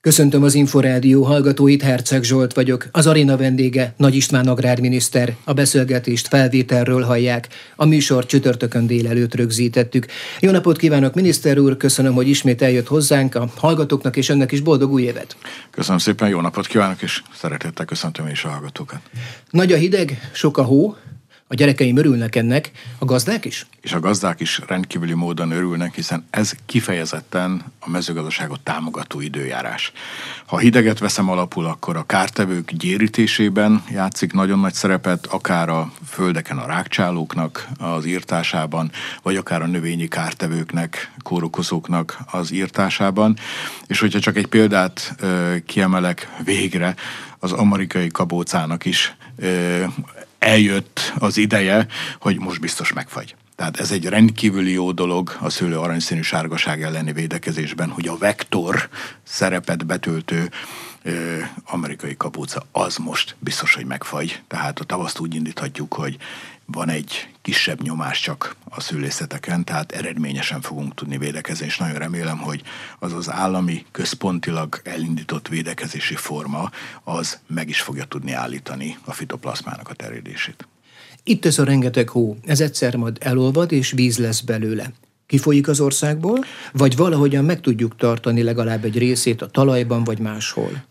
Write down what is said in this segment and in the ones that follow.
Köszöntöm az Inforádió hallgatóit, Herceg Zsolt vagyok. Az aréna vendége Nagy István agrárminiszter. A beszélgetést felvételről hallják. A műsort csütörtökön délelőtt rögzítettük. Jó napot kívánok, miniszter úr! Köszönöm, hogy ismét eljött hozzánk. A hallgatóknak és önnek is boldog új évet! Köszönöm szépen, jó napot kívánok, és szeretettel köszöntöm is a hallgatókat. Nagy a hideg, sok a hó. A gyerekeim örülnek ennek, a gazdák is? És a gazdák is rendkívüli módon örülnek, hiszen ez kifejezetten a mezőgazdaságot támogató időjárás. Ha hideget veszem alapul, akkor a kártevők gyérítésében játszik nagyon nagy szerepet, akár a földeken a rágcsálóknak az írtásában, vagy akár a növényi kártevőknek, kórokozóknak az írtásában. És hogyha csak egy példát kiemelek végre, az amerikai kabócának is eljött az ideje, hogy most biztos megfagy. Tehát ez egy rendkívüli jó dolog a szőlő aranyszínű sárgaság elleni védekezésben, hogy a vektor szerepet betöltő amerikai kabóca az most biztos, hogy megfagy. Tehát a tavaszt úgy indíthatjuk, hogy van egy kisebb nyomás csak a szőlészeteken, tehát eredményesen fogunk tudni védekezni, és nagyon remélem, hogy az az állami, központilag elindított védekezési forma, az meg is fogja tudni állítani a fitoplazmának a terjedését. Itt ez a rengeteg hó, ez egyszer majd elolvad, és víz lesz belőle. Kifolyik az országból, vagy valahogyan meg tudjuk tartani legalább egy részét a talajban, vagy máshol?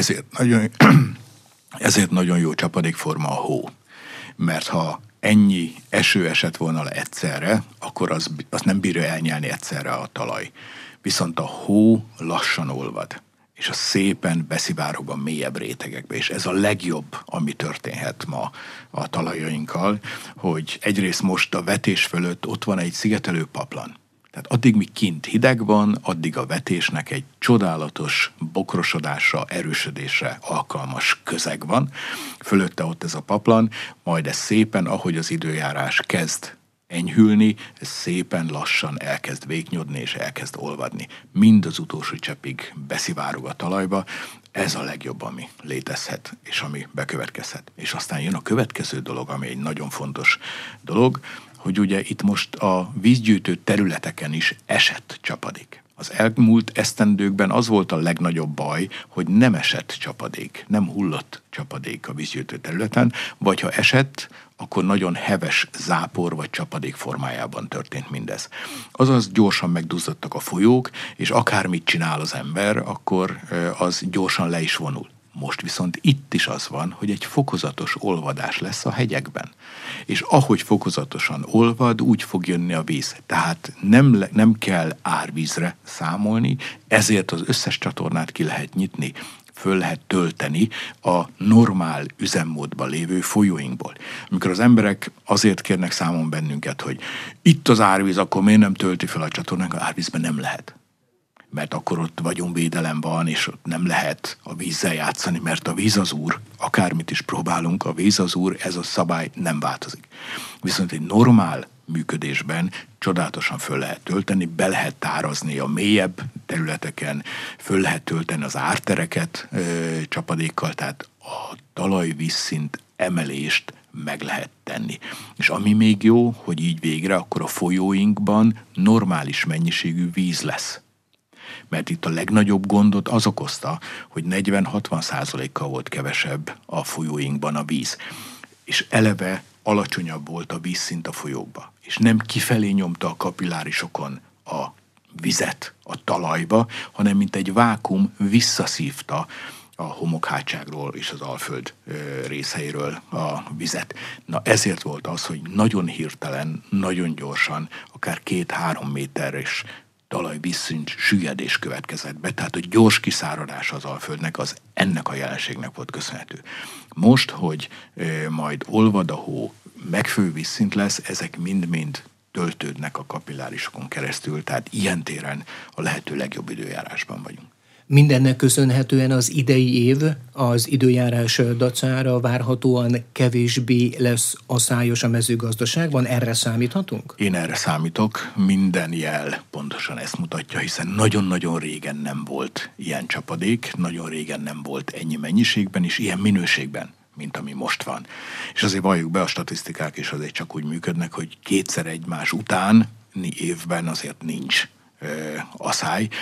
Ezért nagyon jó csapadékforma a hó. Mert ha ennyi eső esett volna le egyszerre, akkor az nem bírja elnyelni egyszerre a talaj. Viszont a hó lassan olvad, és az szépen beszivárog a mélyebb rétegekbe, és ez a legjobb, ami történhet ma a talajainkkal, hogy egyrészt most a vetés fölött ott van egy szigetelő paplan. Tehát addig, míg kint hideg van, addig a vetésnek egy csodálatos bokrosodásra, erősödésre alkalmas közeg van. Fölötte ott ez a paplan, majd ez szépen, ahogy az időjárás kezd enyhülni, ez szépen lassan elkezd véknyodni és elkezd olvadni. Mind az utolsó cseppig beszivárog a talajba. Ez a legjobb, ami létezhet, és ami bekövetkezhet. És aztán jön a következő dolog, ami egy nagyon fontos dolog, hogy ugye itt most a vízgyűjtő területeken is esett csapadék. Az elmúlt esztendőkben az volt a legnagyobb baj, hogy nem esett csapadék, nem hullott csapadék a vízgyűjtő területen, vagy ha esett, akkor nagyon heves zápor vagy csapadék formájában történt mindez. Azaz gyorsan megduzzadtak a folyók, és akármit csinál az ember, akkor az gyorsan le is vonul. Most viszont itt is az van, hogy egy fokozatos olvadás lesz a hegyekben. És ahogy fokozatosan olvad, úgy fog jönni a víz. Tehát nem kell árvízre számolni, ezért az összes csatornát ki lehet nyitni, föl lehet tölteni a normál üzemmódban lévő folyóinkból. Amikor az emberek azért kérnek számon bennünket, hogy itt az árvíz, akkor miért nem tölti fel a csatornánk, az árvízben nem lehet. Mert akkor ott vagyonvédelem van, és ott nem lehet a vízzel játszani, mert a víz az úr, akármit is próbálunk, a víz az úr, ez a szabály nem változik. Viszont egy normál működésben csodálatosan föl lehet tölteni, be lehet tárazni a mélyebb területeken, föl lehet tölteni az ártereket csapadékkal, tehát a talajvízszint emelést meg lehet tenni. És ami még jó, hogy így végre, akkor a folyóinkban normális mennyiségű víz lesz. Mert itt a legnagyobb gondot az okozta, hogy 40-60%-kal volt kevesebb a folyóinkban a víz. És eleve alacsonyabb volt a vízszint a folyókba. És nem kifelé nyomta a kapillárisokon a vizet a talajba, hanem mint egy vákum visszaszívta a homokhátságról és az Alföld részeiről a vizet. Na ezért volt az, hogy nagyon hirtelen, nagyon gyorsan, akár 2-3 méteres talajvízszint süllyedés következett be, tehát a gyors kiszáradása az Alföldnek az ennek a jelenségnek volt köszönhető. Most, hogy majd olvad a hó, megfő vízszint lesz, ezek mind-mind töltődnek a kapillárisokon keresztül, tehát ilyen téren a lehető legjobb időjárásban vagyunk. Mindennek köszönhetően az idei év az időjárás dacára várhatóan kevésbé lesz aszályos a mezőgazdaságban. Erre számíthatunk? Én erre számítok. Minden jel pontosan ezt mutatja, hiszen nagyon-nagyon régen nem volt ilyen csapadék, nagyon régen nem volt ennyi mennyiségben és ilyen minőségben, mint ami most van. És azért valljuk be, a statisztikák is azért csak úgy működnek, hogy kétszer egymás utáni évben azért nincs aszály.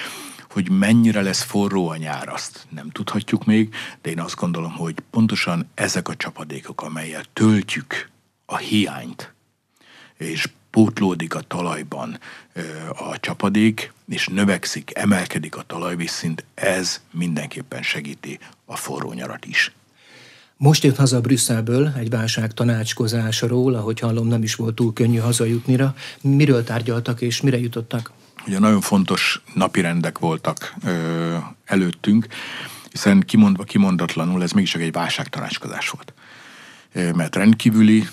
Hogy mennyire lesz forró a nyár, azt nem tudhatjuk még, de én azt gondolom, hogy pontosan ezek a csapadékok, amelyel töltjük a hiányt, és pótlódik a talajban a csapadék, és növekszik, emelkedik a talajvízszint, ez mindenképpen segíti a forró nyarat is. Most jött haza Brüsszelből egy válság tanácskozásról, ahogy hallom, nem is volt túl könnyű hazajutnira. Miről tárgyaltak és mire jutottak? Ugye nagyon fontos napirendek voltak előttünk, hiszen kimondva kimondatlanul ez mégiscsak egy válságtanácskozás volt. Mert rendkívüli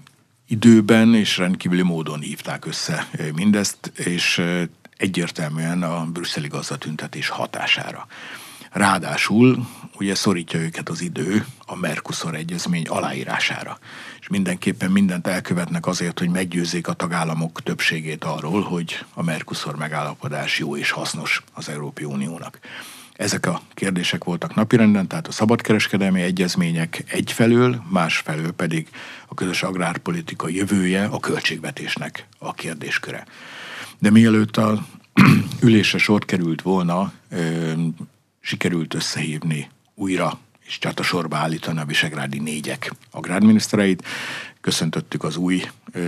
időben és rendkívüli módon hívták össze mindezt, és egyértelműen a brüsszeli gazdatüntetés hatására. Ráadásul ugye szorítja őket az idő a Mercosur egyezmény aláírására. És mindenképpen mindent elkövetnek azért, hogy meggyőzzék a tagállamok többségét arról, hogy a Mercosur megállapodás jó és hasznos az Európai Uniónak. Ezek a kérdések voltak napirenden, tehát a szabadkereskedelmi egyezmények egyfelől, másfelől pedig a közös agrárpolitika jövője, a költségvetésnek a kérdésköre. De mielőtt a ülésre sor került volna, sikerült összehívni újra és csatasorba állítani a visegrádi négyek agrárminisztereit. Köszöntöttük az új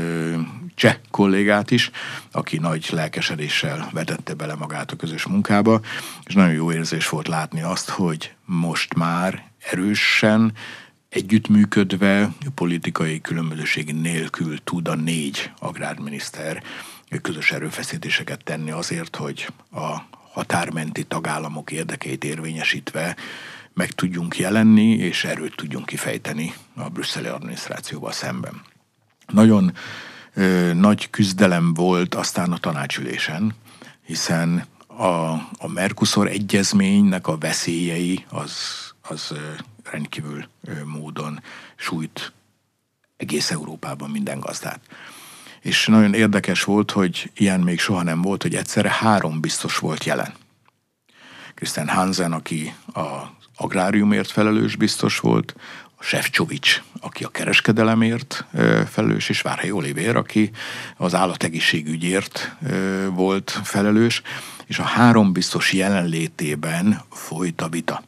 cseh kollégát is, aki nagy lelkesedéssel vetette bele magát a közös munkába, és nagyon jó érzés volt látni azt, hogy most már erősen, együttműködve, politikai különbözőség nélkül tud a négy agrárminiszter közös erőfeszítéseket tenni azért, hogy a határmenti tagállamok érdekeit érvényesítve meg tudjunk jelenni, és erőt tudjunk kifejteni a brüsszeli adminisztrációval szemben. Nagyon nagy küzdelem volt aztán a tanácsülésen, hiszen a Mercosur egyezménynek a veszélyei az rendkívül módon sújt egész Európában minden gazdát. És nagyon érdekes volt, hogy ilyen még soha nem volt, hogy egyszerre 3 biztos volt jelen. Christian Hansen, aki az agráriumért felelős biztos volt, a Šefčovič, aki a kereskedelemért felelős, és Várhelyi Olivér, aki az állategészségügyért volt felelős, és a 3 biztos jelenlétében folyt a vita.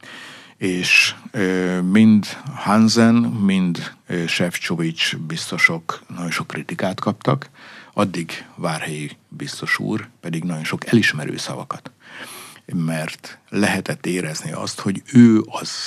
És mind Hansen, mind Šefčovič biztosok nagyon sok kritikát kaptak, addig Várhelyi biztos úr pedig nagyon sok elismerő szavakat. Mert lehetett érezni azt, hogy ő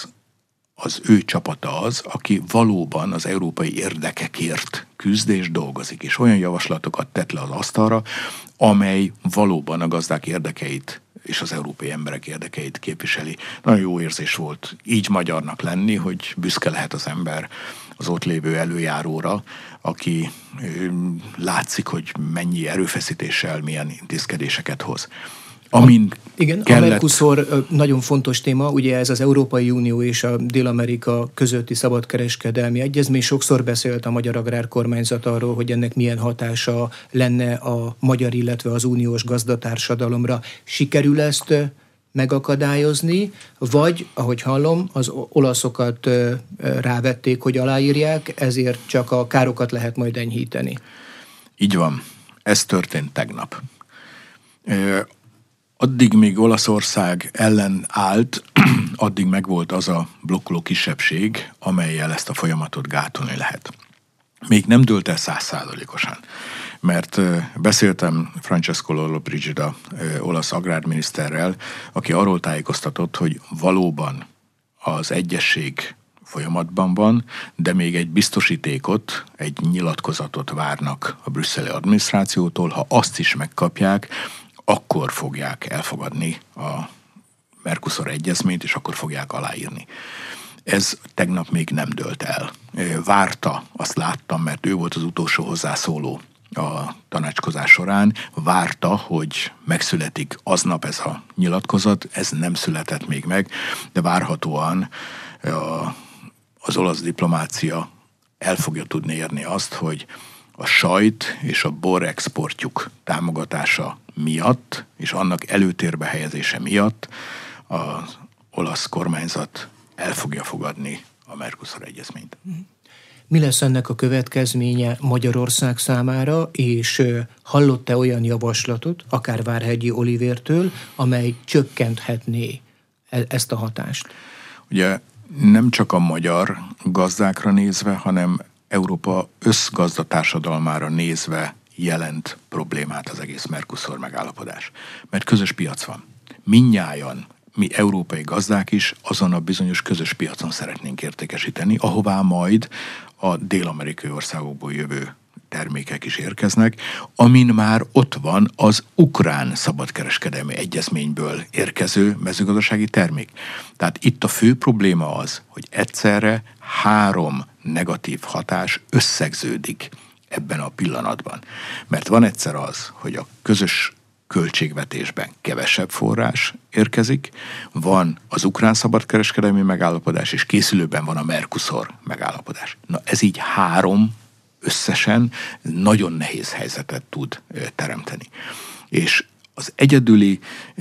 az ő csapata az, aki valóban az európai érdekekért küzd és dolgozik, és olyan javaslatokat tett le az asztalra, amely valóban a gazdák érdekeit és az európai emberek érdekeit képviseli. Nagyon jó érzés volt így magyarnak lenni, hogy büszke lehet az ember az ott lévő előjáróra, aki látszik, hogy mennyi erőfeszítéssel milyen intézkedéseket hoz. Igen, kellett... a Mercosur nagyon fontos téma, ugye ez az Európai Unió és a Dél-Amerika közötti szabadkereskedelmi egyezmény. Sokszor beszélt a magyar agrárkormányzat arról, hogy ennek milyen hatása lenne a magyar, illetve az uniós gazdatársadalomra. Sikerül ezt megakadályozni, vagy, ahogy hallom, az olaszokat rávették, hogy aláírják, ezért csak a károkat lehet majd enyhíteni. Így van. Ez történt tegnap. Addig még Olaszország ellen állt, addig megvolt az a blokkoló kisebbség, amellyel ezt a folyamatot gátolni lehet. Még nem dőlt el 100%-osan, mert beszéltem Francesco Lollobrigida olasz agrárminiszterrel, aki arról tájékoztatott, hogy valóban az egyesség folyamatban van, de még egy biztosítékot, egy nyilatkozatot várnak a brüsszeli adminisztrációtól, ha azt is megkapják, akkor fogják elfogadni a Mercosur egyezményt, és akkor fogják aláírni. Ez tegnap még nem dőlt el. Várta, azt láttam, mert ő volt az utolsó hozzászóló a tanácskozás során, várta, hogy megszületik aznap ez a nyilatkozat, ez nem született még meg, de várhatóan az olasz diplomácia el fogja tudni érni azt, hogy a sajt és a bor exportjuk támogatása miatt, és annak előtérbe helyezése miatt az olasz kormányzat el fogja fogadni a Mercosur egyezményt. Mi lesz ennek a következménye Magyarország számára, és hallott-e olyan javaslatot, akár Várhegyi Olivértől, amely csökkenthetné ezt a hatást? Ugye nem csak a magyar gazdákra nézve, hanem Európa összgazdatársadalmára nézve jelent problémát az egész Mercosur megállapodás. Mert közös piac van. Mindnyájan, mi európai gazdák is azon a bizonyos közös piacon szeretnénk értékesíteni, ahová majd a dél-amerikai országokból jövő termékek is érkeznek, amin már ott van az ukrán szabadkereskedelmi egyezményből érkező mezőgazdasági termék. Tehát itt a fő probléma az, hogy egyszerre 3 negatív hatás összegződik ebben a pillanatban. Mert van egyszer az, hogy a közös költségvetésben kevesebb forrás érkezik, van az ukrán szabadkereskedelmi megállapodás, és készülőben van a Mercosur megállapodás. Na ez így 3 összesen nagyon nehéz helyzetet tud teremteni. És az egyedüli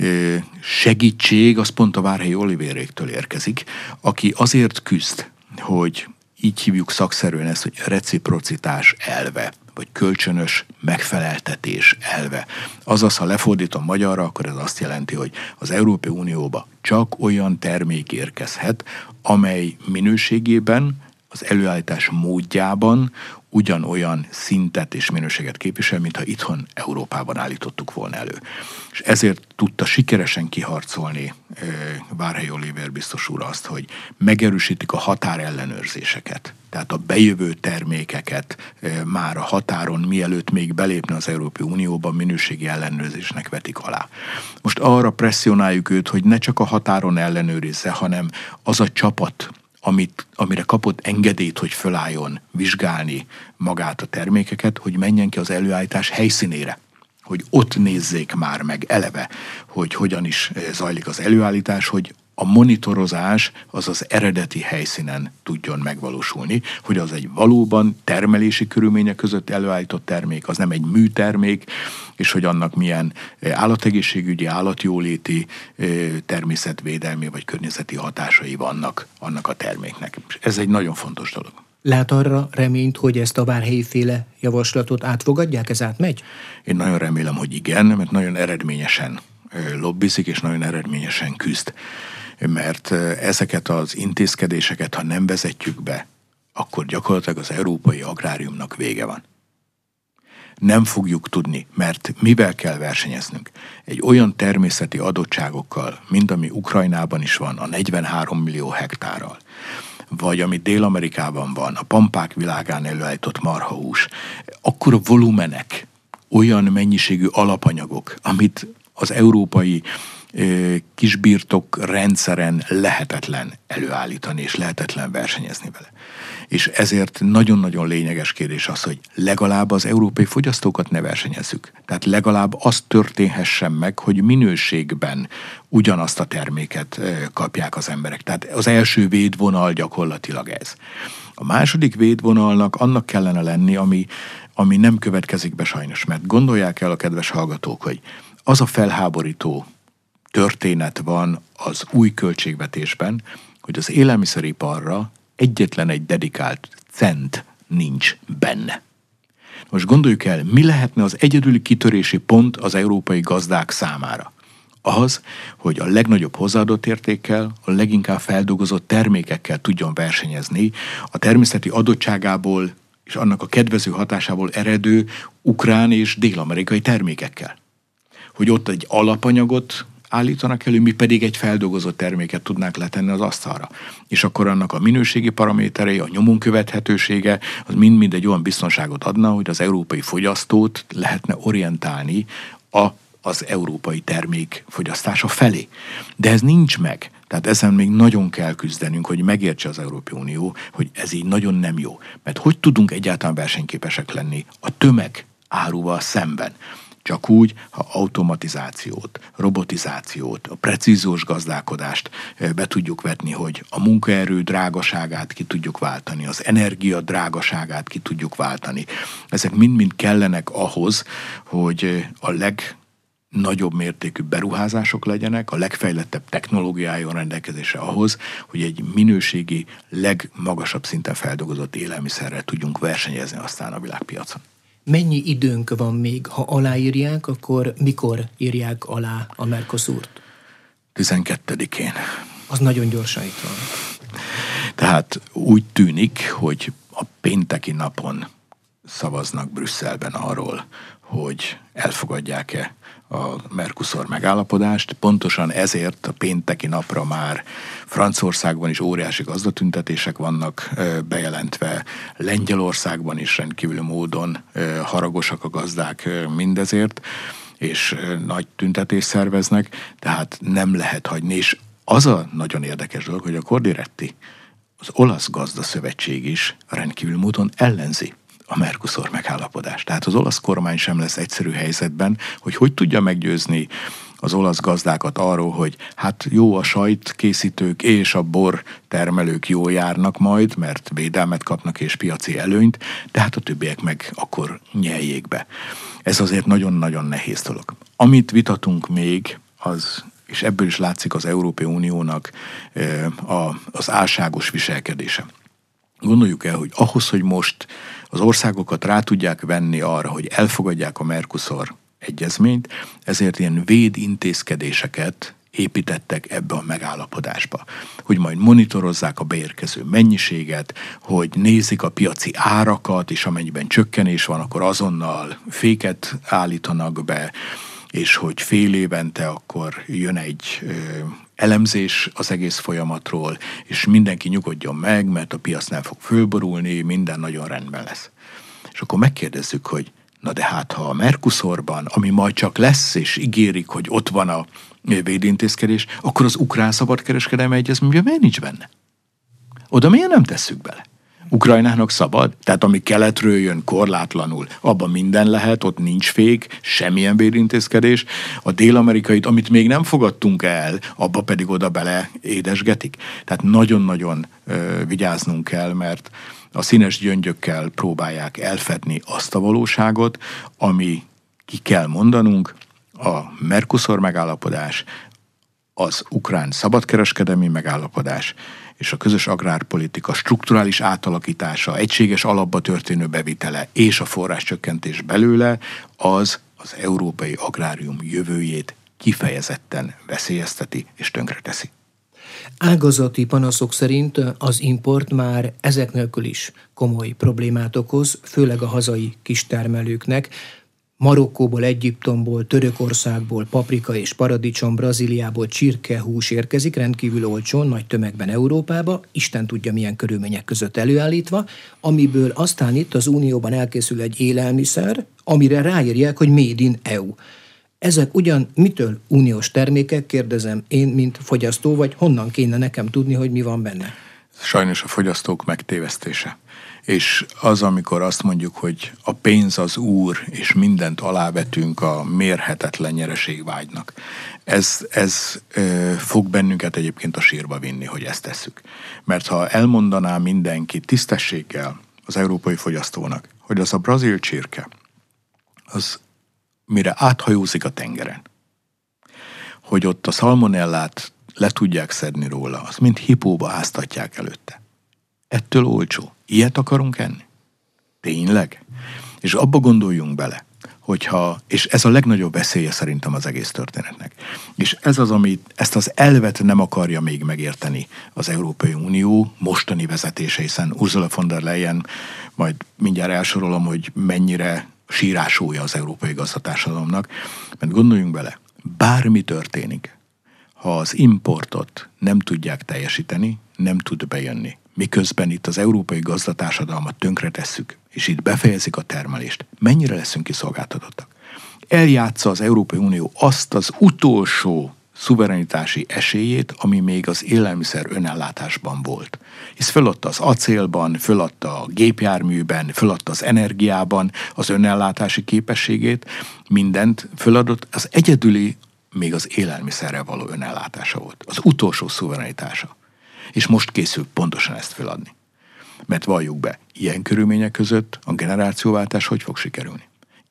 segítség az pont a Várhelyi Olivéréktől érkezik, aki azért küzd, hogy így hívjuk szakszerűen ezt, hogy reciprocitás elve, vagy kölcsönös megfeleltetés elve. Azaz, ha lefordítom magyarra, akkor ez azt jelenti, hogy az Európai Unióba csak olyan termék érkezhet, amely minőségében, az előállítás módjában ugyanolyan szintet és minőséget képvisel, mintha itthon Európában állítottuk volna elő. És ezért tudta sikeresen kiharcolni Várhelyi Olivér biztos úr azt, hogy megerősítik a határellenőrzéseket. Tehát a bejövő termékeket már a határon, mielőtt még belépne az Európai Unióban, minőségi ellenőrzésnek vetik alá. Most arra presszionáljuk őt, hogy ne csak a határon ellenőrizze, hanem az a csapat, amire kapott engedélyt, hogy fölálljon vizsgálni magát a termékeket, hogy menjen ki az előállítás helyszínére, hogy ott nézzék már meg eleve, hogy hogyan is zajlik az előállítás, hogy a monitorozás az az eredeti helyszínen tudjon megvalósulni, hogy az egy valóban termelési körülmények között előállított termék, az nem egy műtermék, és hogy annak milyen állategészségügyi, állatjóléti, természetvédelmi vagy környezeti hatásai vannak annak a terméknek. És ez egy nagyon fontos dolog. Lát arra reményt, hogy ezt a Várhelyi-féle javaslatot átfogadják, ez átmegy? Én nagyon remélem, hogy igen, mert nagyon eredményesen lobbizik, és nagyon eredményesen küzd. Mert ezeket az intézkedéseket, ha nem vezetjük be, akkor gyakorlatilag az európai agráriumnak vége van. Nem fogjuk tudni, mert mivel kell versenyeznünk? Egy olyan természeti adottságokkal, mint ami Ukrajnában is van, a 43 millió hektárral, vagy ami Dél-Amerikában van, a pampák világán előállított marhahús, akkora volumenek, olyan mennyiségű alapanyagok, amit az európai kisbirtok rendszeren lehetetlen előállítani, és lehetetlen versenyezni vele. És ezért nagyon-nagyon lényeges kérdés az, hogy legalább az európai fogyasztókat ne versenyezzük. Tehát legalább az történhessen meg, hogy minőségben ugyanazt a terméket kapják az emberek. Tehát az első védvonal gyakorlatilag ez. A második védvonalnak annak kellene lenni, ami nem következik be sajnos, mert gondolják el a kedves hallgatók, hogy az a felháborító történet van az új költségvetésben, hogy az élelmiszeriparra egyetlen egy dedikált cent nincs benne. Most gondoljuk el, mi lehetne az egyedüli kitörési pont az európai gazdák számára? Az, hogy a legnagyobb hozzáadott értékkel, a leginkább feldolgozott termékekkel tudjon versenyezni, a természeti adottságából és annak a kedvező hatásából eredő ukrán és dél-amerikai termékekkel. Hogy ott egy alapanyagot állítanak elő, mi pedig egy feldolgozott terméket tudnánk letenni az asztalra. És akkor annak a minőségi paraméterei, a nyomon követhetősége, az mind-mind egy olyan biztonságot adna, hogy az európai fogyasztót lehetne orientálni az európai termék fogyasztása felé. De ez nincs meg. Tehát ezen még nagyon kell küzdenünk, hogy megértse az Európai Unió, hogy ez így nagyon nem jó. Mert hogy tudunk egyáltalán versenyképesek lenni a tömeg áruval szemben? Csak úgy, ha automatizációt, robotizációt, a precíziós gazdálkodást be tudjuk vetni, hogy a munkaerő drágaságát ki tudjuk váltani, az energia drágaságát ki tudjuk váltani. Ezek mind-mind kellenek ahhoz, hogy a nagyobb mértékű beruházások legyenek, a legfejlettebb technológiájon rendelkezésre ahhoz, hogy egy minőségi, legmagasabb szinten feldolgozott élelmiszerrel tudjunk versenyezni aztán a világpiacon. Mennyi időnk van még? Ha aláírják, akkor mikor írják alá a Mercosurt? 12-én. Az nagyon gyorsan itt van. Tehát úgy tűnik, hogy a pénteki napon szavaznak Brüsszelben arról, hogy elfogadják-e a Mercosur megállapodást. Pontosan ezért a pénteki napra már Franciaországban is óriási gazdatüntetések vannak bejelentve, Lengyelországban is rendkívül módon haragosak a gazdák mindezért, és nagy tüntetést szerveznek, tehát nem lehet hagyni. És az a nagyon érdekes dolog, hogy a Cordiretti, az olasz gazdaszövetség is rendkívül módon ellenzi a Mercosur megállapodást. Tehát az olasz kormány sem lesz egyszerű helyzetben, hogy tudja meggyőzni az olasz gazdákat arról, hogy hát jó, a sajtkészítők és a bor termelők jól járnak majd, mert védelmet kapnak és piaci előnyt, de hát a többiek meg akkor nyeljék be. Ez azért nagyon-nagyon nehéz dolog. Amit vitatunk még, az, és ebből is látszik az Európai Uniónak az álságos viselkedése. Gondoljuk el, hogy ahhoz, hogy most az országokat rá tudják venni arra, hogy elfogadják a Mercosur egyezményt, ezért ilyen védintézkedéseket építettek ebbe a megállapodásba. Hogy majd monitorozzák a beérkező mennyiséget, hogy nézik a piaci árakat, és amennyiben csökkenés van, akkor azonnal féket állítanak be, és hogy fél évente akkor jön egy elemzés az egész folyamatról, és mindenki nyugodjon meg, mert a piac nem fog fölborulni, minden nagyon rendben lesz. És akkor megkérdezzük, hogy na de hát, ha a Mercosurban, ami majd csak lesz, és ígérik, hogy ott van a védintézkedés, akkor az ukrán szabadkereskedelmi egyezményben miért nincs benne? Oda miért nem tesszük bele? Ukrajnának szabad? Tehát ami keletről jön korlátlanul, abban minden lehet, ott nincs fék, semmilyen védintézkedés. A dél-amerikait, amit még nem fogadtunk el, abba pedig oda bele édesgetik. Tehát nagyon-nagyon vigyáznunk kell, mert a színes gyöngyökkel próbálják elfedni azt a valóságot, ami ki kell mondanunk, a Mercosur megállapodás, az ukrán szabadkereskedelmi megállapodás és a közös agrárpolitika strukturális átalakítása, egységes alapba történő bevitele és a forráscsökkentés belőle, az európai agrárium jövőjét kifejezetten veszélyezteti és tönkreteszi. Ágazati panaszok szerint az import már ezek nélkül is komoly problémát okoz, főleg a hazai kistermelőknek. Marokkóból, Egyiptomból, Törökországból paprika és paradicsom, Brazíliából csirkehús érkezik rendkívül olcsón, nagy tömegben Európába, Isten tudja milyen körülmények között előállítva, amiből aztán itt az Unióban elkészül egy élelmiszer, amire ráírják, hogy Made in EU. Ezek ugyan mitől uniós termékek, kérdezem én, mint fogyasztó, vagy honnan kéne nekem tudni, hogy mi van benne? Sajnos a fogyasztók megtévesztése. És az, amikor azt mondjuk, hogy a pénz az úr, és mindent alávetünk a mérhetetlen nyereségvágynak. Ez fog bennünket egyébként a sírba vinni, hogy ezt tesszük. Mert ha elmondaná mindenki tisztességgel az európai fogyasztónak, hogy az a brazil csirke, az mire áthajózik a tengeren, hogy ott a szalmonellát le tudják szedni róla, az mind hipóba áztatják előtte. Ettől olcsó. Ilyet akarunk enni? Tényleg? És abba gondoljunk bele, és ez a legnagyobb veszélye szerintem az egész történetnek. És ez az, ezt az elvet nem akarja még megérteni az Európai Unió mostani vezetése, hiszen Ursula von der Leyen, majd mindjárt elsorolom, hogy mennyire sírásója az európai gazdatársadalomnak, mert gondoljunk bele, bármi történik, ha az importot nem tudják teljesíteni, nem tud bejönni. Miközben itt az európai gazdatársadalmat tönkretesszük, és itt befejezik a termelést, mennyire leszünk kiszolgáltatottak? Eljátsza az Európai Unió azt az utolsó szuverenitási esélyét, ami még az élelmiszer önellátásban volt. Hisz föladta az acélban, föladta a gépjárműben, föladta az energiában az önellátási képességét, mindent föladott, az egyedüli még az élelmiszerrel való önellátása volt. Az utolsó szuverenitása. És most készül pontosan ezt feladni. Mert valljuk be, ilyen körülmények között a generációváltás hogy fog sikerülni?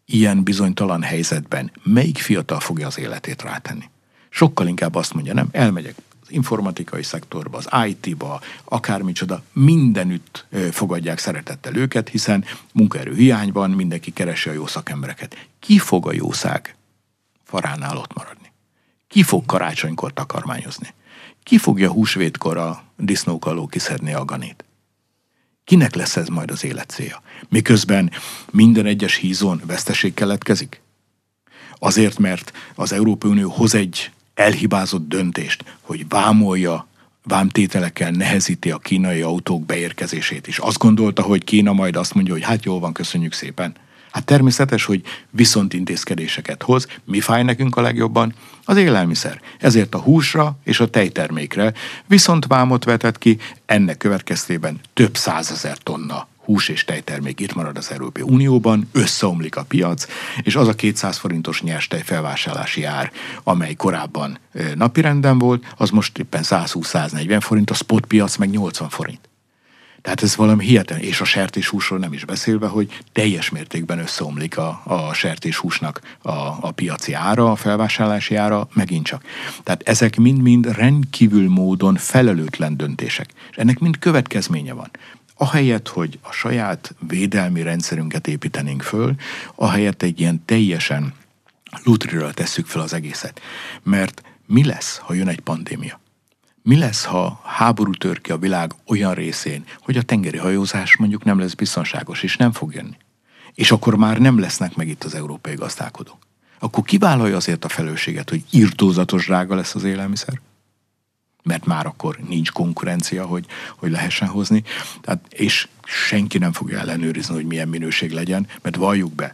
ilyen bizonytalan helyzetben melyik fiatal fogja az életét rátenni? Sokkal inkább azt mondja, nem, elmegyek az informatikai szektorba, az IT-ba, akármicsoda, mindenütt fogadják szeretettel őket, hiszen munkaerő hiány van, mindenki keresi a jó szakembereket. Ki fog a jószág faránál ott maradni? Ki fog karácsonykor takarmányozni? Ki fogja húsvétkor a disznók alól kiszedni a ganét? Kinek lesz ez majd az élet célja? Miközben minden egyes hízon veszteség keletkezik? Azért, mert az Európai Unió hoz egy elhibázott döntést, hogy vámtételekkel nehezíti a kínai autók beérkezését is. Azt gondolta, hogy Kína majd azt mondja, hogy hát jól van, köszönjük szépen. Hát természetes, hogy viszontintézkedéseket hoz. Mi fáj nekünk a legjobban? Az élelmiszer. Ezért a húsra és a tejtermékre viszont vámot vetett ki, ennek következtében több 100 000 tonna hús és tejtermék itt marad az Európai Unióban, összeomlik a piac, és az a 200 forintos nyers tejfelvásárlási ár, amely korábban napirenden volt, az most éppen 120-140 forint, a spot piac meg 80 forint. Tehát ez valami hihetetlen, és a sertéshúsról nem is beszélve, hogy teljes mértékben összeomlik a sertéshúsnak a piaci ára, a felvásárlási ára, megint csak. Tehát ezek mind-mind rendkívül módon felelőtlen döntések. És ennek mind következménye van. Ahelyett, hogy a saját védelmi rendszerünket építenénk föl, ahelyett egy ilyen teljesen lutrira tesszük fel az egészet. Mert mi lesz, ha jön egy pandémia? Mi lesz, ha háború tör ki a világ olyan részén, hogy a tengeri hajózás mondjuk nem lesz biztonságos, és nem fog jönni? És akkor már nem lesznek meg itt az európai gazdálkodók. Akkor ki vállalja azért a felelősséget, hogy irtózatos drága lesz az élelmiszer? Mert már akkor nincs konkurencia, hogy lehessen hozni. Tehát, és senki nem fogja ellenőrizni, hogy milyen minőség legyen, mert valljuk be,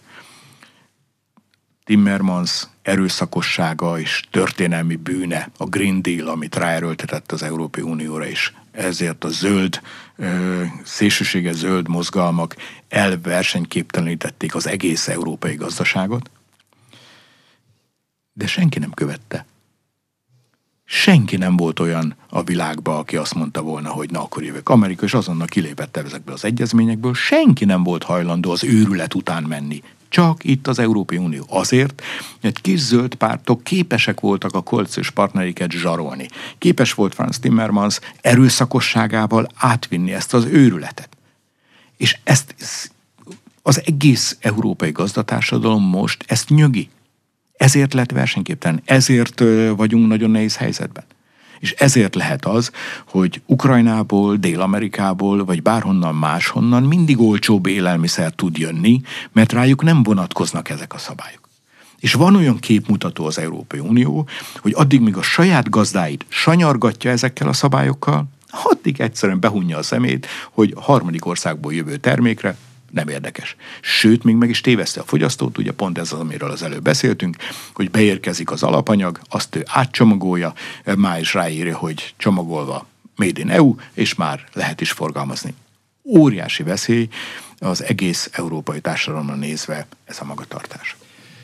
Timmermans erőszakossága és történelmi bűne, a Green Deal, amit ráerőltetett az Európai Unióra is. Ezért a szélsőséges zöld mozgalmak elversenyképtelenítették az egész európai gazdaságot, de senki nem követte. Senki nem volt olyan a világban, aki azt mondta volna, hogy na akkor jövök. Amerika is azonnal kilépett ezekből az egyezményekből. Senki nem volt hajlandó az őrület után menni. Csak itt az Európai Unió. Azért, hogy kis zöld pártok képesek voltak a koalíciós partneriket zsarolni. Képes volt Frans Timmermans erőszakosságával átvinni ezt az őrületet. És ezt az egész európai gazdatársadalom most ezt nyögi. Ezért lett versenyképtelen, ezért vagyunk nagyon nehéz helyzetben. És ezért lehet az, hogy Ukrajnából, Dél-Amerikából, vagy bárhonnan máshonnan mindig olcsóbb élelmiszer tud jönni, mert rájuk nem vonatkoznak ezek a szabályok. És van olyan képmutató az Európai Unió, hogy addig, míg a saját gazdáit sanyargatja ezekkel a szabályokkal, addig egyszerűen behunja a szemét, hogy a harmadik országból jövő termékre nem érdekes. Sőt, még meg is téveszti a fogyasztót, ugye pont ez az, amiről az előbb beszéltünk, hogy beérkezik az alapanyag, azt ő átcsomagolja, már is ráírja, hogy csomagolva Made in EU, és már lehet is forgalmazni. Óriási veszély az egész európai társadalomra nézve ez a magatartás.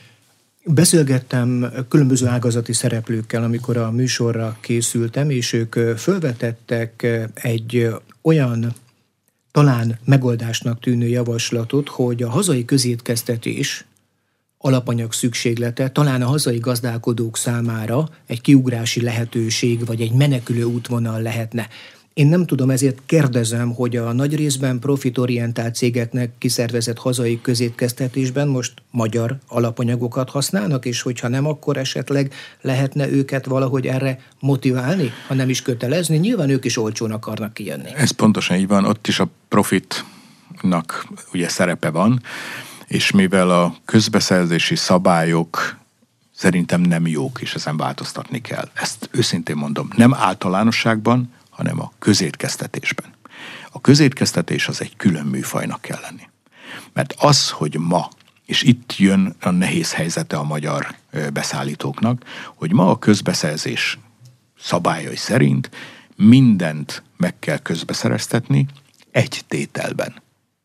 Beszélgettem különböző ágazati szereplőkkel, amikor a műsorra készültem, és ők felvetettek egy olyan talán megoldásnak tűnő javaslatot, hogy a hazai közétkeztetés alapanyag szükséglete talán a hazai gazdálkodók számára egy kiugrási lehetőség, vagy egy menekülő útvonal lehetne. Én nem tudom, ezért kérdezem, hogy a nagy részben profitorientált cégeknek kiszervezett hazai közétkeztetésben most magyar alapanyagokat használnak, és hogyha nem, akkor esetleg lehetne őket valahogy erre motiválni, ha nem is kötelezni. Nyilván ők is olcsón akarnak kijönni. Ez pontosan így van, ott is a profitnak ugye szerepe van, és mivel a közbeszerzési szabályok szerintem nem jók, és ezen változtatni kell. Ezt őszintén mondom, nem általánosságban, hanem a közétkeztetésben. A közétkeztetés az egy külön műfajnak kell lenni. Mert az, hogy ma, és itt jön a nehéz helyzete a magyar beszállítóknak, hogy ma a közbeszerzés szabályai szerint mindent meg kell közbeszereztetni egy tételben.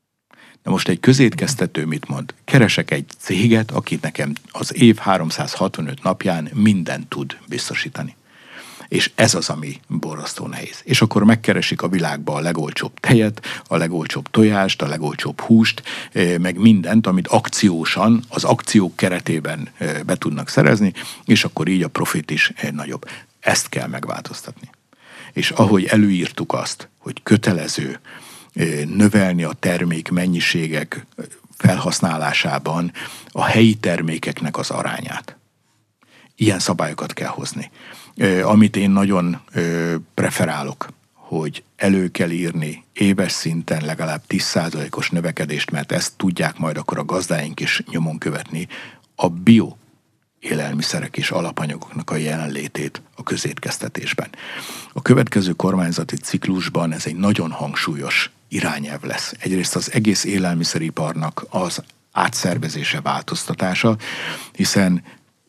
Na most egy közétkeztető mit mond? Keresek egy céget, aki nekem az év 365 napján mindent tud biztosítani. És ez az, ami borzasztó nehéz. És akkor megkeresik a világba a legolcsóbb tejet, a legolcsóbb tojást, a legolcsóbb húst, meg mindent, amit akciósan, az akciók keretében be tudnak szerezni, és akkor így a profit is nagyobb. Ezt kell megváltoztatni. És ahogy előírtuk azt, hogy kötelező növelni a termék mennyiségek felhasználásában a helyi termékeknek az arányát. Ilyen szabályokat kell hozni. Amit én nagyon preferálok, hogy elő kell írni éves szinten legalább 10%-os növekedést, mert ezt tudják majd akkor a gazdáink is nyomon követni, a bio élelmiszerek és alapanyagoknak a jelenlétét a közétkeztetésben. A következő kormányzati ciklusban ez egy nagyon hangsúlyos irányelv lesz. Egyrészt az egész élelmiszeriparnak az átszervezése, változtatása, hiszen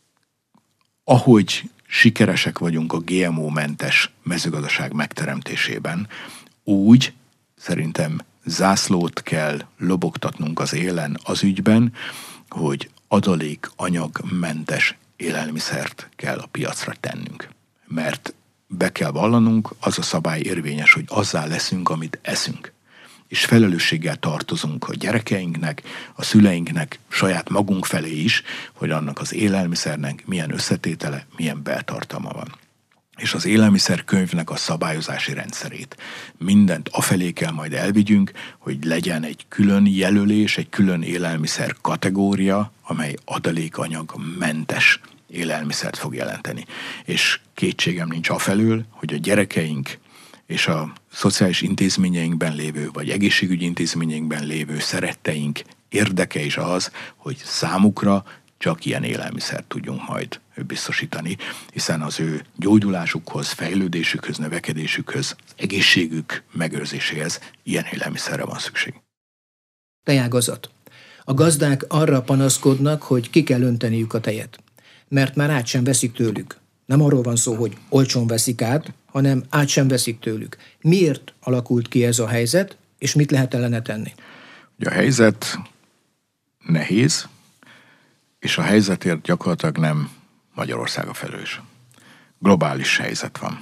ahogy sikeresek vagyunk a GMO-mentes mezőgazdaság megteremtésében, úgy szerintem zászlót kell lobogtatnunk az élen az ügyben, hogy adalékanyagmentes élelmiszert kell a piacra tennünk. Mert be kell vallanunk, az a szabály érvényes, hogy azzá leszünk, amit eszünk. És felelősséggel tartozunk a gyerekeinknek, a szüleinknek, saját magunk felé is, hogy annak az élelmiszernek milyen összetétele, milyen beltartalma van. És az élelmiszerkönyvnek a szabályozási rendszerét. Mindent afelé kell majd elvigyünk, hogy legyen egy külön jelölés, egy külön élelmiszer kategória, amely adalékanyagmentes élelmiszert fog jelenteni. És kétségem nincs afelől, hogy a gyerekeink és a szociális intézményeinkben lévő, vagy egészségügyi intézményeinkben lévő szeretteink érdeke is az, hogy számukra csak ilyen élelmiszert tudjunk majd biztosítani, hiszen az ő gyógyulásukhoz, fejlődésükhöz, növekedésükhöz, egészségük megőrzéséhez ilyen élelmiszerre van szükség. Tejágazat. A gazdák arra panaszkodnak, hogy ki kell önteniük a tejet, mert már át sem veszik tőlük. Nem arról van szó, hogy olcsón veszik át, hanem át sem veszik tőlük. Miért alakult ki ez a helyzet, és mit lehet ellene tenni? A helyzet nehéz, és a helyzetért gyakorlatilag nem Magyarország a felelős. Globális helyzet van.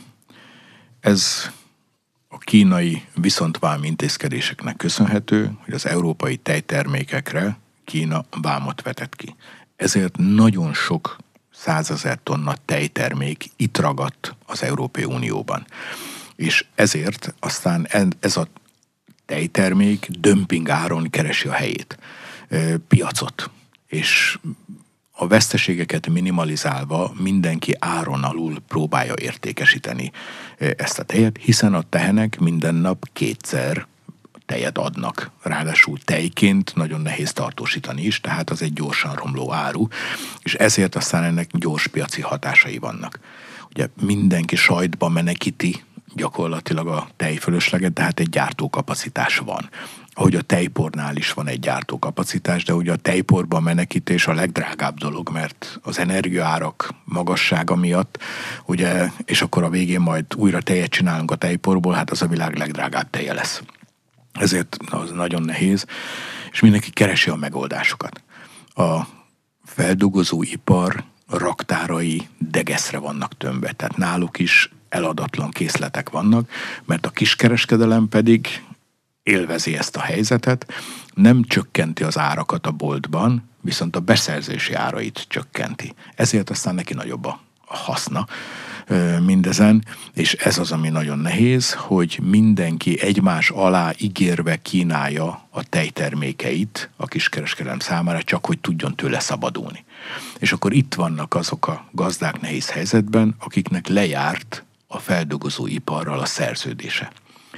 Ez a kínai viszontvámi intézkedéseknek köszönhető, hogy az európai tejtermékekre Kína vámot vetett ki. Ezért nagyon sok 100 000 tonna tejtermék itt ragadt az Európai Unióban. És ezért aztán ez a tejtermék dömping áron keresi a helyét, piacot. És a veszteségeket minimalizálva mindenki áron alul próbálja értékesíteni ezt a tejet, hiszen a tehenek minden nap 2-szer tejet adnak. Ráadásul tejként nagyon nehéz tartósítani is, tehát az egy gyorsan romló áru, és ezért aztán ennek gyors piaci hatásai vannak. Ugye mindenki sajtba menekíti gyakorlatilag a tejfölösleget, de hát egy gyártókapacitás van. Ahogy a tejpornál is van egy gyártókapacitás, de ugye a tejporban menekítés a legdrágább dolog, mert az energiaárak magassága miatt, ugye, és akkor a végén majd újra tejet csinálunk a tejporból, hát az a világ legdrágább teje lesz. Ezért az nagyon nehéz, és mindenki keresi a megoldásokat. A feldolgozóipar raktárai degeszre vannak tömve, tehát náluk is eladatlan készletek vannak, mert a kiskereskedelem pedig élvezi ezt a helyzetet, nem csökkenti az árakat a boltban, viszont a beszerzési árait csökkenti. Ezért aztán neki nagyobb a haszna mindezen, és ez az, ami nagyon nehéz, hogy mindenki egymás alá ígérve kínálja a tejtermékeit a kiskereskedelem számára, csak hogy tudjon tőle szabadulni. És akkor itt vannak azok a gazdák nehéz helyzetben, akiknek lejárt a feldolgozóiparral a szerződése.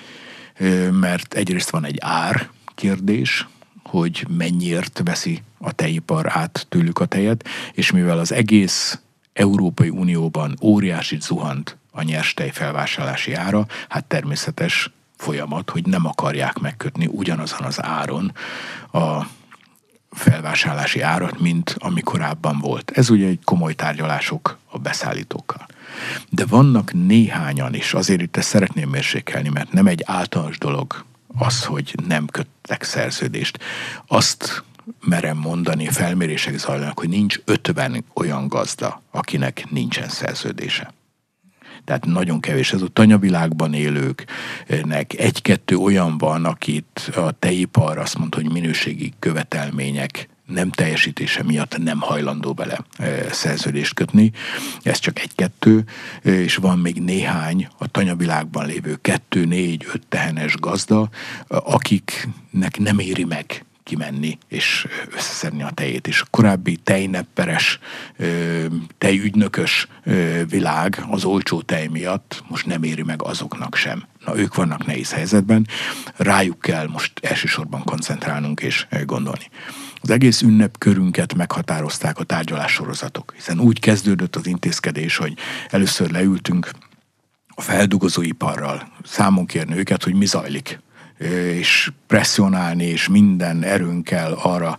Mert egyrészt van egy ár kérdés, hogy mennyiért veszi a tejipar át tőlük a tejet, és mivel az egész Európai Unióban óriásit zuhant a nyerstej felvásárlási ára, hát természetes folyamat, hogy nem akarják megkötni ugyanazon az áron a felvásárlási árat, mint ami korábban volt. Ez ugye egy komoly tárgyalások a beszállítókkal. De vannak néhányan is, azért itt ezt szeretném mérsékelni, mert nem egy általános dolog az, hogy nem köttek szerződést. Azt merem mondani, felmérések zajlanak, hogy nincs 50 olyan gazda, akinek nincsen szerződése. Tehát nagyon kevés. Ez a tanyavilágban élőknek egy-kettő olyan van, akit a tejipar azt mondta, hogy minőségi követelmények nem teljesítése miatt nem hajlandó bele szerződést kötni. Ez csak egy-kettő, és van még néhány a tanyavilágban lévő 2, 4, 5 tehenes gazda, akiknek nem éri meg kimenni és összeszedni a tejét. És a korábbi tejnepperes, tejügynökös világ az olcsó tej miatt most nem éri meg azoknak sem. Na, ők vannak nehéz helyzetben, rájuk kell most elsősorban koncentrálnunk és gondolni. Az egész ünnepkörünket meghatározták a tárgyalássorozatok, hiszen úgy kezdődött az intézkedés, hogy először leültünk a feldolgozóiparral, számon kérni őket, hogy mi zajlik, és presszionálni, és minden erőnkkel arra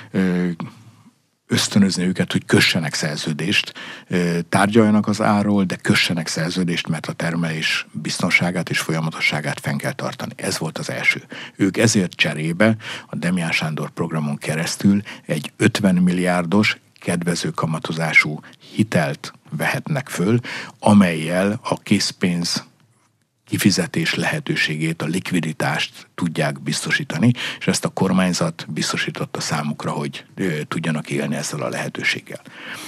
ösztönözni őket, hogy kössenek szerződést, tárgyaljanak az árról, de kössenek szerződést, mert a termelés biztonságát és folyamatosságát fenn kell tartani. Ez volt az első. Ők ezért cserébe a Demján Sándor programon keresztül egy 50 milliárdos kedvező kamatozású hitelt vehetnek föl, amellyel a készpénz kifizetés lehetőségét, a likviditást tudják biztosítani, és ezt a kormányzat biztosította számukra, hogy tudjanak élni ezzel a lehetőséggel.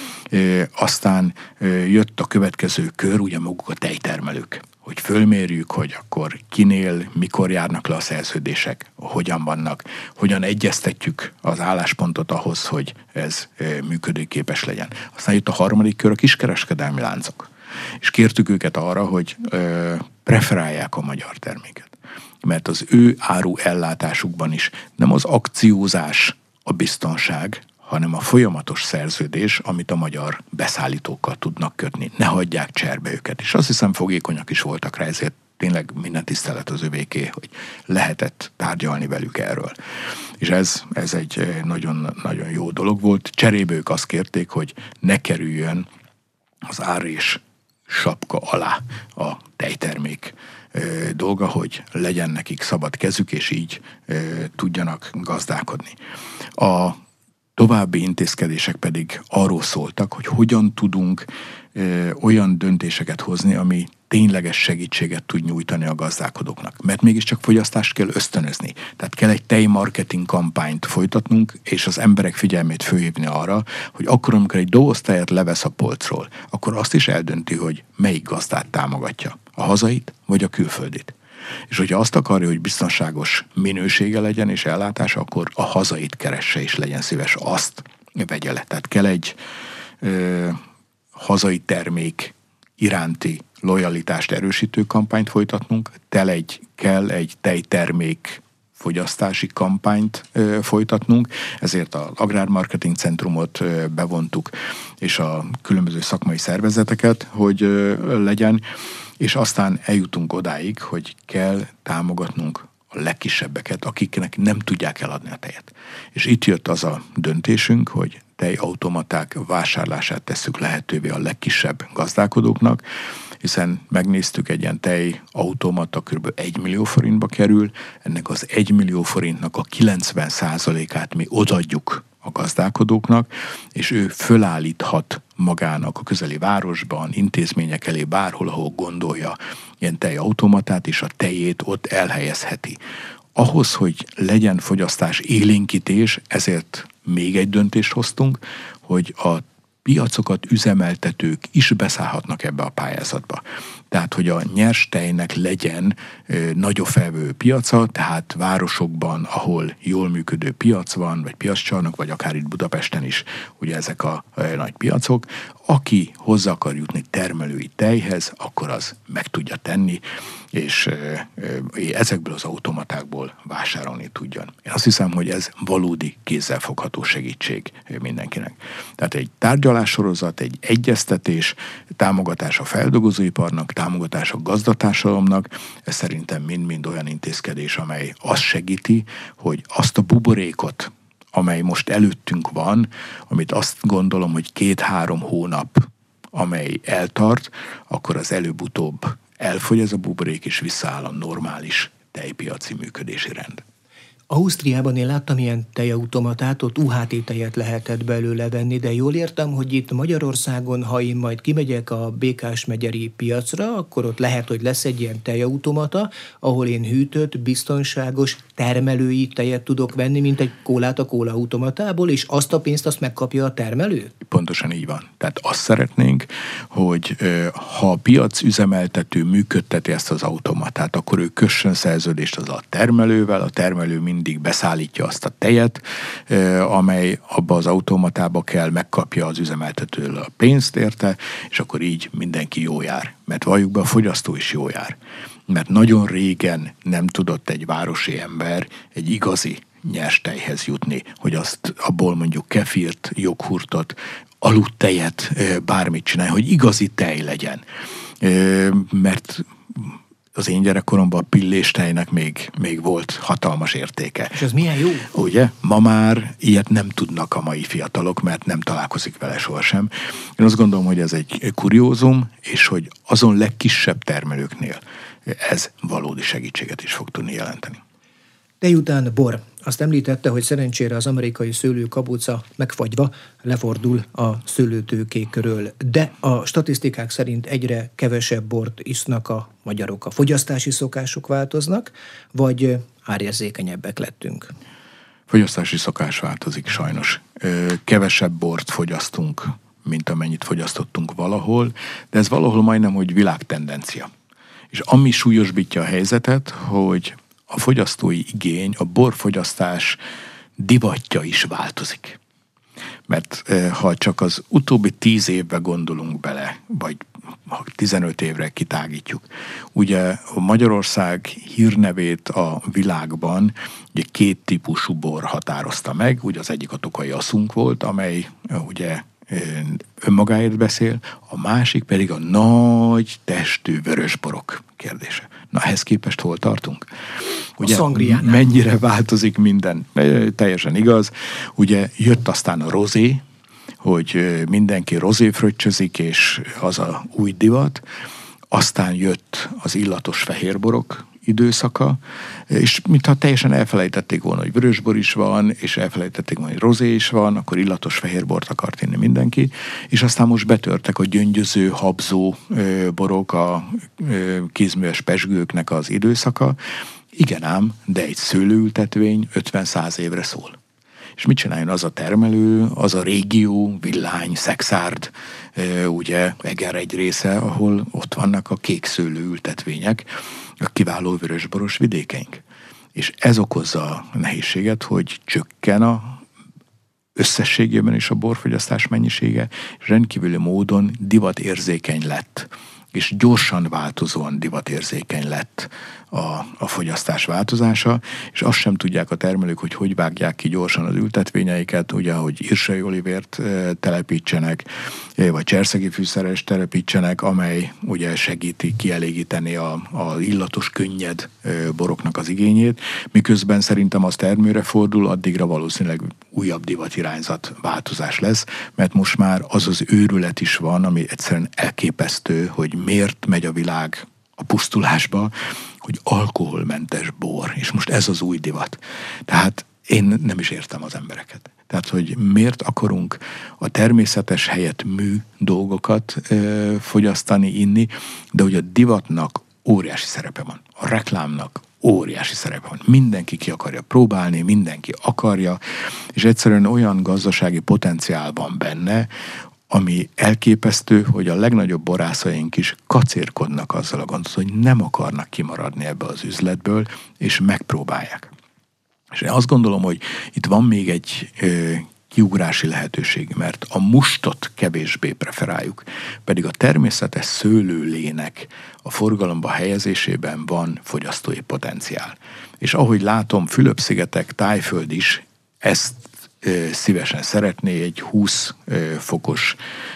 Aztán jött a következő kör, ugye maguk a tejtermelők, hogy fölmérjük, hogy akkor kinél, mikor járnak le a szerződések, hogyan vannak, hogyan egyeztetjük az álláspontot ahhoz, hogy ez működőképes legyen. Aztán jött a harmadik kör, a kiskereskedelmi láncok. És kértük őket arra, hogy preferálják a magyar terméket. Mert az ő áru ellátásukban is nem az akciózás a biztonság, hanem a folyamatos szerződés, amit a magyar beszállítókkal tudnak kötni. Ne hagyják cserbe őket. És azt hiszem, fogékonyak is voltak rá, ezért tényleg minden tisztelet az övéké, hogy lehetett tárgyalni velük erről. És ez egy nagyon, nagyon jó dolog volt. Cserébe ők azt kérték, hogy ne kerüljön az ár és sapka alá a tejtermék dolga, hogy legyen nekik szabad kezük, és így tudjanak gazdálkodni. A további intézkedések pedig arról szóltak, hogy hogyan tudunk olyan döntéseket hozni, ami tényleges segítséget tud nyújtani a gazdálkodóknak. Mert mégiscsak fogyasztást kell ösztönözni. Tehát kell egy tejmarketing kampányt folytatnunk, és az emberek figyelmét fölhívni arra, hogy akkor, amikor egy doboz tejet levesz a polcról, akkor azt is eldönti, hogy melyik gazdát támogatja. A hazait, vagy a külföldit. És hogyha azt akarja, hogy biztonságos minősége legyen és ellátása, akkor a hazait keresse, és legyen szíves azt vegye le. Tehát kell egy hazai termék iránti lojalitást erősítő kampányt folytatnunk, kell egy tejtermék fogyasztási kampányt folytatnunk, ezért az Agrármarketing Centrumot bevontuk, és a különböző szakmai szervezeteket, hogy legyen, és aztán eljutunk odáig, hogy kell támogatnunk a legkisebbeket, akiknek nem tudják eladni a tejet. És itt jött az a döntésünk, hogy tejautomaták vásárlását tesszük lehetővé a legkisebb gazdálkodóknak, hiszen megnéztük, egy ilyen tejautomata kb. 1 millió forintba kerül, ennek az 1 millió forintnak a 90%-át mi odaadjuk a gazdálkodóknak, és ő fölállíthat magának a közeli városban, intézmények elé, bárhol, ahol gondolja ilyen tejautomatát, és a tejét ott elhelyezheti. Ahhoz, hogy legyen fogyasztás élénkítés, ezért még egy döntést hoztunk, hogy a piacokat üzemeltetők is beszállhatnak ebbe a pályázatba. Tehát, hogy a nyers tejnek legyen nagyobb felvevő piaca, tehát városokban, ahol jól működő piac van, vagy piaccsarnok, vagy akár itt Budapesten is, ugye ezek a nagy piacok, aki hozzá akar jutni termelői tejhez, akkor az meg tudja tenni, és ezekből az automatákból vásárolni tudjon. Én azt hiszem, hogy ez valódi kézzelfogható segítség mindenkinek. Tehát egy tárgyalássorozat, egy egyeztetés, támogatás a feldolgozóiparnak, támogatás a gazdatársadalomnak, ez szerintem mind-mind olyan intézkedés, amely azt segíti, hogy azt a buborékot, amely most előttünk van, amit azt gondolom, hogy 2-3 hónap, amely eltart, akkor az előbb-utóbb elfogy ez a buborék, és visszaáll a normális tejpiaci működési rend. Ausztriában én láttam ilyen tejautomatát, ott UHT tejet lehetett belőle venni, de jól értem, hogy itt Magyarországon, ha én majd kimegyek a Békás-megyeri piacra, akkor ott lehet, hogy lesz egy ilyen tejautomata, ahol én hűtött, biztonságos, termelői tejet tudok venni, mint egy kólát a kólaautomatából, és azt a pénzt azt megkapja a termelő? Pontosan így van. Tehát azt szeretnénk, hogy ha a piac üzemeltető működteti ezt az automatát, akkor ő kössön szerződést az a termelővel, a termelő mindig beszállítja azt a tejet, amely abba az automatába kell, megkapja az üzemeltetőről a pénzt érte, és akkor így mindenki jól jár. Mert valljuk be, a fogyasztó is jól jár. Mert nagyon régen nem tudott egy városi ember egy igazi nyers tejhez jutni, hogy azt abból mondjuk kefírt, joghurtot, aludtejet, bármit csinálj, hogy igazi tej legyen. Mert az én gyerekkoromban a pilléstejnek még volt hatalmas értéke. És ez milyen jó? Ugye? Ma már ilyet nem tudnak a mai fiatalok, mert nem találkozik vele sohasem. Én azt gondolom, hogy ez egy kuriózum, és hogy azon legkisebb termelőknél ez valódi segítséget is fog tudni jelenteni. Délután bor. Azt említette, hogy szerencsére az amerikai szőlőkabuca megfagyva lefordul a szőlőtőkékről, de a statisztikák szerint egyre kevesebb bort isznak a magyarok. A fogyasztási szokások változnak, vagy árérzékenyebbek lettünk? Fogyasztási szokás változik sajnos. Kevesebb bort fogyasztunk, mint amennyit fogyasztottunk valahol, de ez valahol majdnem, hogy világtendencia. És ami súlyosbítja a helyzetet, hogy a fogyasztói igény, a borfogyasztás divatja is változik. Mert ha csak az utóbbi 10 évbe gondolunk bele, vagy 15 évre kitágítjuk, ugye Magyarország hírnevét a világban ugye 2 típusú bor határozta meg, ugye az egyik a Tokaji Aszunk volt, amely ugye önmagáért beszél, a másik pedig a nagy testű vörösborok kérdése. Na, ehhez képest hol tartunk? Ugye, mennyire változik minden? Teljesen igaz. Ugye jött aztán a rozé, hogy mindenki rozéfröccsözik, és az a új divat. Aztán jött az illatos fehérborok időszaka, és mintha teljesen elfelejtették volna, hogy vörösbor is van, és elfelejtették volna, hogy rozé is van, akkor illatos fehérbort akart inni mindenki, és aztán most betörtek a gyöngyöző, habzó borok, a kézműves pezsgőknek az időszaka. Igen ám, de egy szőlőültetvény 50-100 évre szól. És mit csináljon az a termelő, az a régió, Villány, Szexárd, ugye Eger egy része, ahol ott vannak a kék szőlőültetvények, a kiváló vörösboros vidékeink. És ez okozza a nehézséget, hogy csökken a összességében is a borfogyasztás mennyisége, és rendkívüli módon divatérzékeny lett, és gyorsan változóan divatérzékeny lett a fogyasztás változása, és azt sem tudják a termelők, hogy vágják ki gyorsan az ültetvényeiket, ugye, hogy irsai olivért telepítsenek, vagy cserszegi fűszeres telepítsenek, amely ugye segíti kielégíteni a illatos, könnyed boroknak az igényét, miközben szerintem az termőre fordul, addigra valószínűleg újabb divatirányzat változás lesz, mert most már az az őrület is van, ami egyszerűen elképesztő, hogy miért megy a világ a pusztulásba, hogy alkoholmentes bor, és most ez az új divat. Tehát én nem is értem az embereket. Tehát, hogy miért akarunk a természetes helyett mű dolgokat fogyasztani, inni, de hogy a divatnak óriási szerepe van. A reklámnak óriási szerepe van. Mindenki ki akarja próbálni, mindenki akarja, és egyszerűen olyan gazdasági potenciál van benne, ami elképesztő, hogy a legnagyobb borászaink is kacérkodnak azzal a gondot, hogy nem akarnak kimaradni ebből az üzletből, és megpróbálják. És én azt gondolom, hogy itt van még egy kiugrási lehetőség, mert a mustot kevésbé preferáljuk, pedig a természetes szőlőlének a forgalomba helyezésében van fogyasztói potenciál. És ahogy látom, Fülöp-szigetek, Tájföld is ezt szívesen szeretné, egy 20 fokos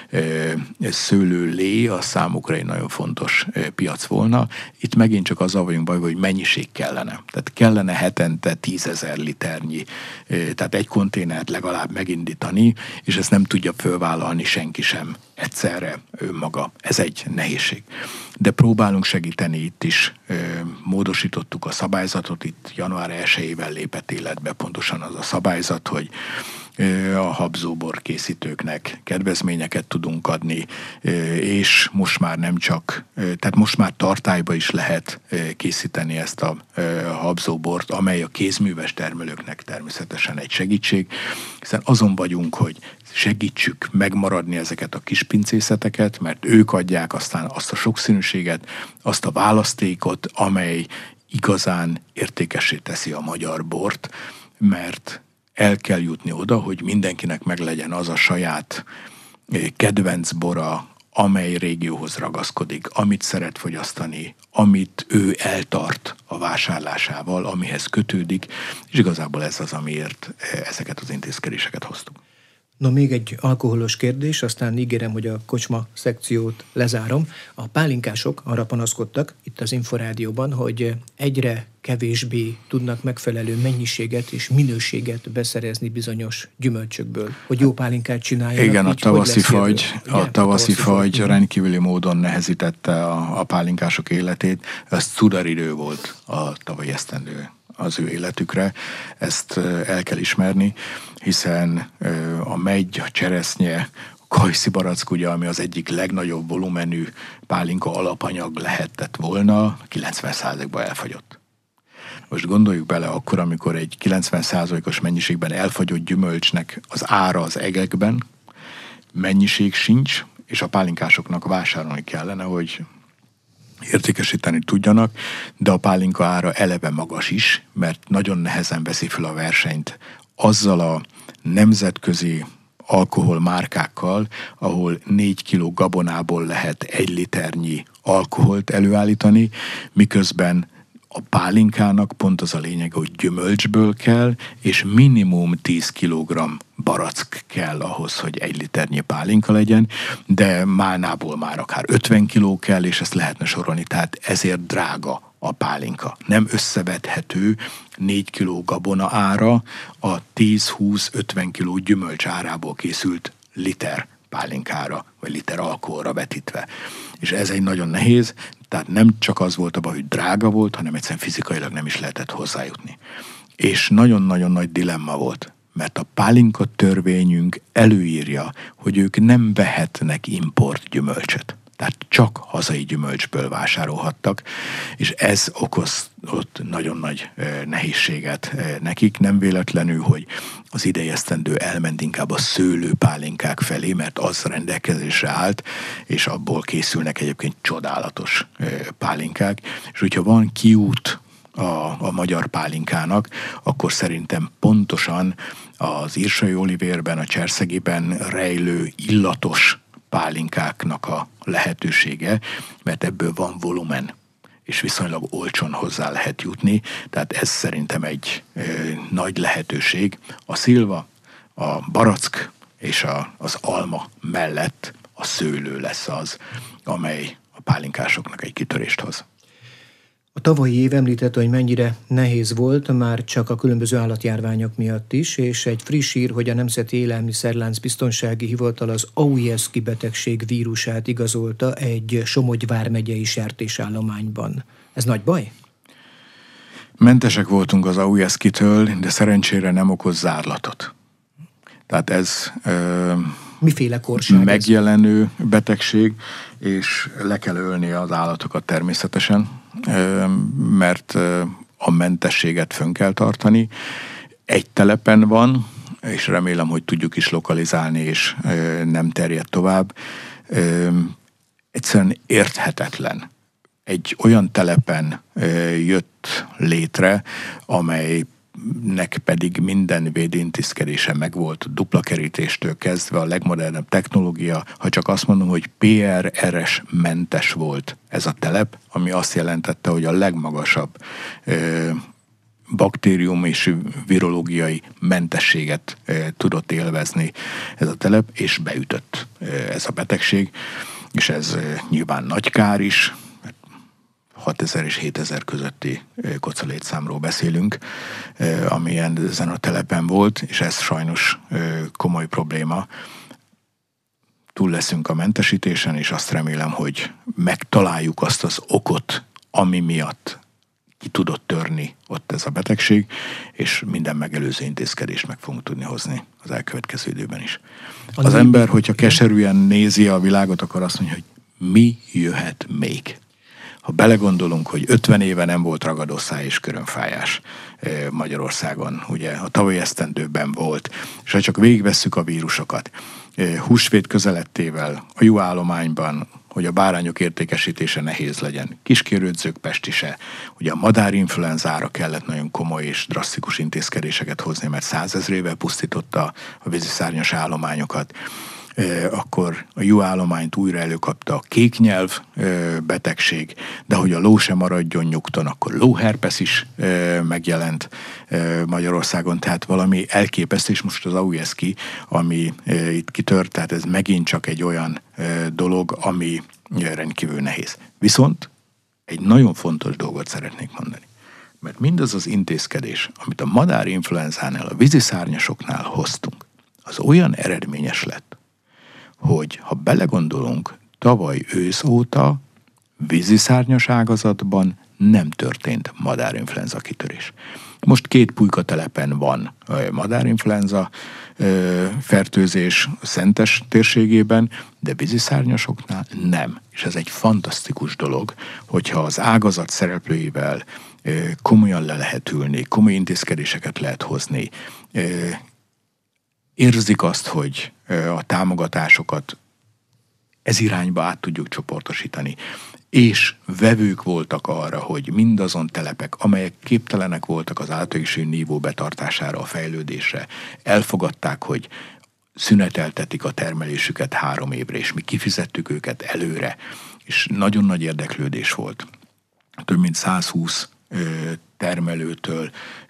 szőlőlé a számukra egy nagyon fontos piac volna. Itt megint csak azzal vagyunk bajban, hogy mennyiség kellene. Tehát kellene hetente 10 000 liternyi, tehát egy konténert legalább megindítani, és ezt nem tudja fölvállalni senki sem egyszerre önmaga. Ez egy nehézség. De próbálunk segíteni itt is. Módosítottuk a szabályzatot, itt január 1-ével lépett életbe pontosan az a szabályzat, hogy a habzóbor készítőknek kedvezményeket tudunk adni, és most már nem csak, tehát most már tartályba is lehet készíteni ezt a habzóbort, amely a kézműves termelőknek természetesen egy segítség, hiszen azon vagyunk, hogy segítsük megmaradni ezeket a kis pincészeteket, mert ők adják aztán azt a sokszínűséget, azt a választékot, amely igazán értékessé teszi a magyar bort, mert el kell jutni oda, hogy mindenkinek meglegyen az a saját kedvenc bora, amely régióhoz ragaszkodik, amit szeret fogyasztani, amit ő eltart a vásárlásával, amihez kötődik, és igazából ez az, amiért ezeket az intézkedéseket hoztuk. No, még egy alkoholos kérdés, aztán ígérem, hogy a kocsma szekciót lezárom. A pálinkások arra panaszkodtak itt az Inforádióban, hogy egyre kevésbé tudnak megfelelő mennyiséget és minőséget beszerezni bizonyos gyümölcsökből, hogy jó pálinkát csináljanak. Igen, a tavaszi fagy rendkívüli módon nehezítette a pálinkások életét. Ez cudaridő volt a tavalyi esztendő az ő életükre, ezt el kell ismerni, hiszen a megy, a cseresznye, a kajszi barack, ugye, ami az egyik legnagyobb volumenű pálinka alapanyag lehetett volna, 90%-ban elfagyott. Most gondoljuk bele akkor, amikor egy 90%-os mennyiségben elfagyott gyümölcsnek az ára az egekben, mennyiség sincs, és a pálinkásoknak vásárolni kellene, hogy értékesíteni tudjanak, de a pálinka ára eleve magas is, mert nagyon nehezen veszi fel a versenyt azzal a nemzetközi alkoholmárkákkal, ahol 4 kg gabonából lehet 1 liternyi alkoholt előállítani, miközben a pálinkának pont az a lényeg, hogy gyümölcsből kell, és minimum 10 kg barack kell ahhoz, hogy 1 liternyi pálinka legyen, de málnából már akár 50 kg kell, és ezt lehetne sorolni, tehát ezért drága a pálinka. Nem összevethető 4 kg gabona ára a 10-20-50 kg gyümölcs árából készült liter pálinkára, vagy liter alkoholra vetítve. És ez egy nagyon nehéz, tehát nem csak az volt a baj, hogy drága volt, hanem egyszerűen fizikailag nem is lehetett hozzájutni. És nagyon-nagyon nagy dilemma volt, mert a pálinka törvényünk előírja, hogy ők nem vehetnek import gyümölcsöt. Tehát csak hazai gyümölcsből vásárolhattak, és ez okozott nagyon nagy nehézséget nekik. Nem véletlenül, hogy az idei esztendő elment inkább a szőlőpálinkák felé, mert az rendelkezésre állt, és abból készülnek egyébként csodálatos pálinkák. És hogyha van kiút a magyar pálinkának, akkor szerintem pontosan az írsai olivérben, a cserszegiben rejlő illatos pálinkáknak a lehetősége, mert ebből van volumen, és viszonylag olcsón hozzá lehet jutni, tehát ez szerintem egy nagy lehetőség. A szilva, a barack és az alma mellett a szőlő lesz az, amely a pálinkásoknak egy kitörést hoz. A tavalyi év említette, hogy mennyire nehéz volt, már csak a különböző állatjárványok miatt is, és egy friss hír, hogy a Nemzeti Élelmiszerlánc Biztonsági Hivatal az Aujeszki betegség vírusát igazolta egy Somogy vármegyei sertésállományban. Ez nagy baj? Mentesek voltunk az Aujeszkitől, de szerencsére nem okoz zárlatot. Tehát ez miféle korság megjelenő betegség, és le kell ölni az állatokat természetesen, mert a mentességet fönn kell tartani. Egy telepen van, és remélem, hogy tudjuk is lokalizálni, és nem terjed tovább. Egyszerűen érthetetlen. Egy olyan telepen jött létre, amelynek pedig minden védintézkedése megvolt, dupla kerítéstől kezdve a legmodernebb technológia. Ha csak azt mondom, hogy PRRS mentes volt ez a telep, ami azt jelentette, hogy a legmagasabb baktérium és virológiai mentességet tudott élvezni ez a telep, és beütött ez a betegség, és ez nyilván nagy kár is, 6000 és 7000 közötti kocalétszámról beszélünk, ami ezen a telepen volt, és ez sajnos komoly probléma. Túl leszünk a mentesítésen, és azt remélem, hogy megtaláljuk azt az okot, ami miatt ki tudott törni ott ez a betegség, és minden megelőző intézkedést meg fogunk tudni hozni az elkövetkező időben is. Az ember, hogyha keserűen nézi a világot, akkor azt mondja, hogy mi jöhet még? Ha belegondolunk, hogy 50 éve nem volt ragadószáj és körömfájás Magyarországon, ugye a tavalyi esztendőben volt, és ha csak végigvesszük a vírusokat, húsvét közelettével a juhállományban, hogy a bárányok értékesítése nehéz legyen, kiskérődzők pestise, ugye a madárinfluenzára kellett nagyon komoly és drasztikus intézkedéseket hozni, mert 100 000-ével pusztította a víziszárnyas állományokat, akkor a juhállományt újra előkapta a kéknyelv betegség, de hogy a ló sem maradjon nyugton, akkor lóherpesz is megjelent Magyarországon, tehát valami elképesztő, és most az AUSZKI, ami itt kitört, tehát ez megint csak egy olyan dolog, ami rendkívül nehéz. Viszont egy nagyon fontos dolgot szeretnék mondani, mert mindaz az intézkedés, amit a madárinfluenzánál, a víziszárnyasoknál hoztunk, az olyan eredményes lett, hogy ha belegondolunk, tavaly ősz óta víziszárnyas ágazatban nem történt madárinfluenza kitörés. Most 2 pulykatelepen van madárinfluenza fertőzés a Szentes térségében, de víziszárnyasoknál nem. És ez egy fantasztikus dolog, hogyha az ágazat szereplőivel komolyan le lehet ülni, komoly intézkedéseket lehet hozni, érzik azt, hogy a támogatásokat ez irányba át tudjuk csoportosítani, és vevők voltak arra, hogy mindazon telepek, amelyek képtelenek voltak az általánosi nívó betartására, a fejlődésre, elfogadták, hogy szüneteltetik a termelésüket 3 évre, és mi kifizettük őket előre, és nagyon nagy érdeklődés volt. Több mint 120 termelőtől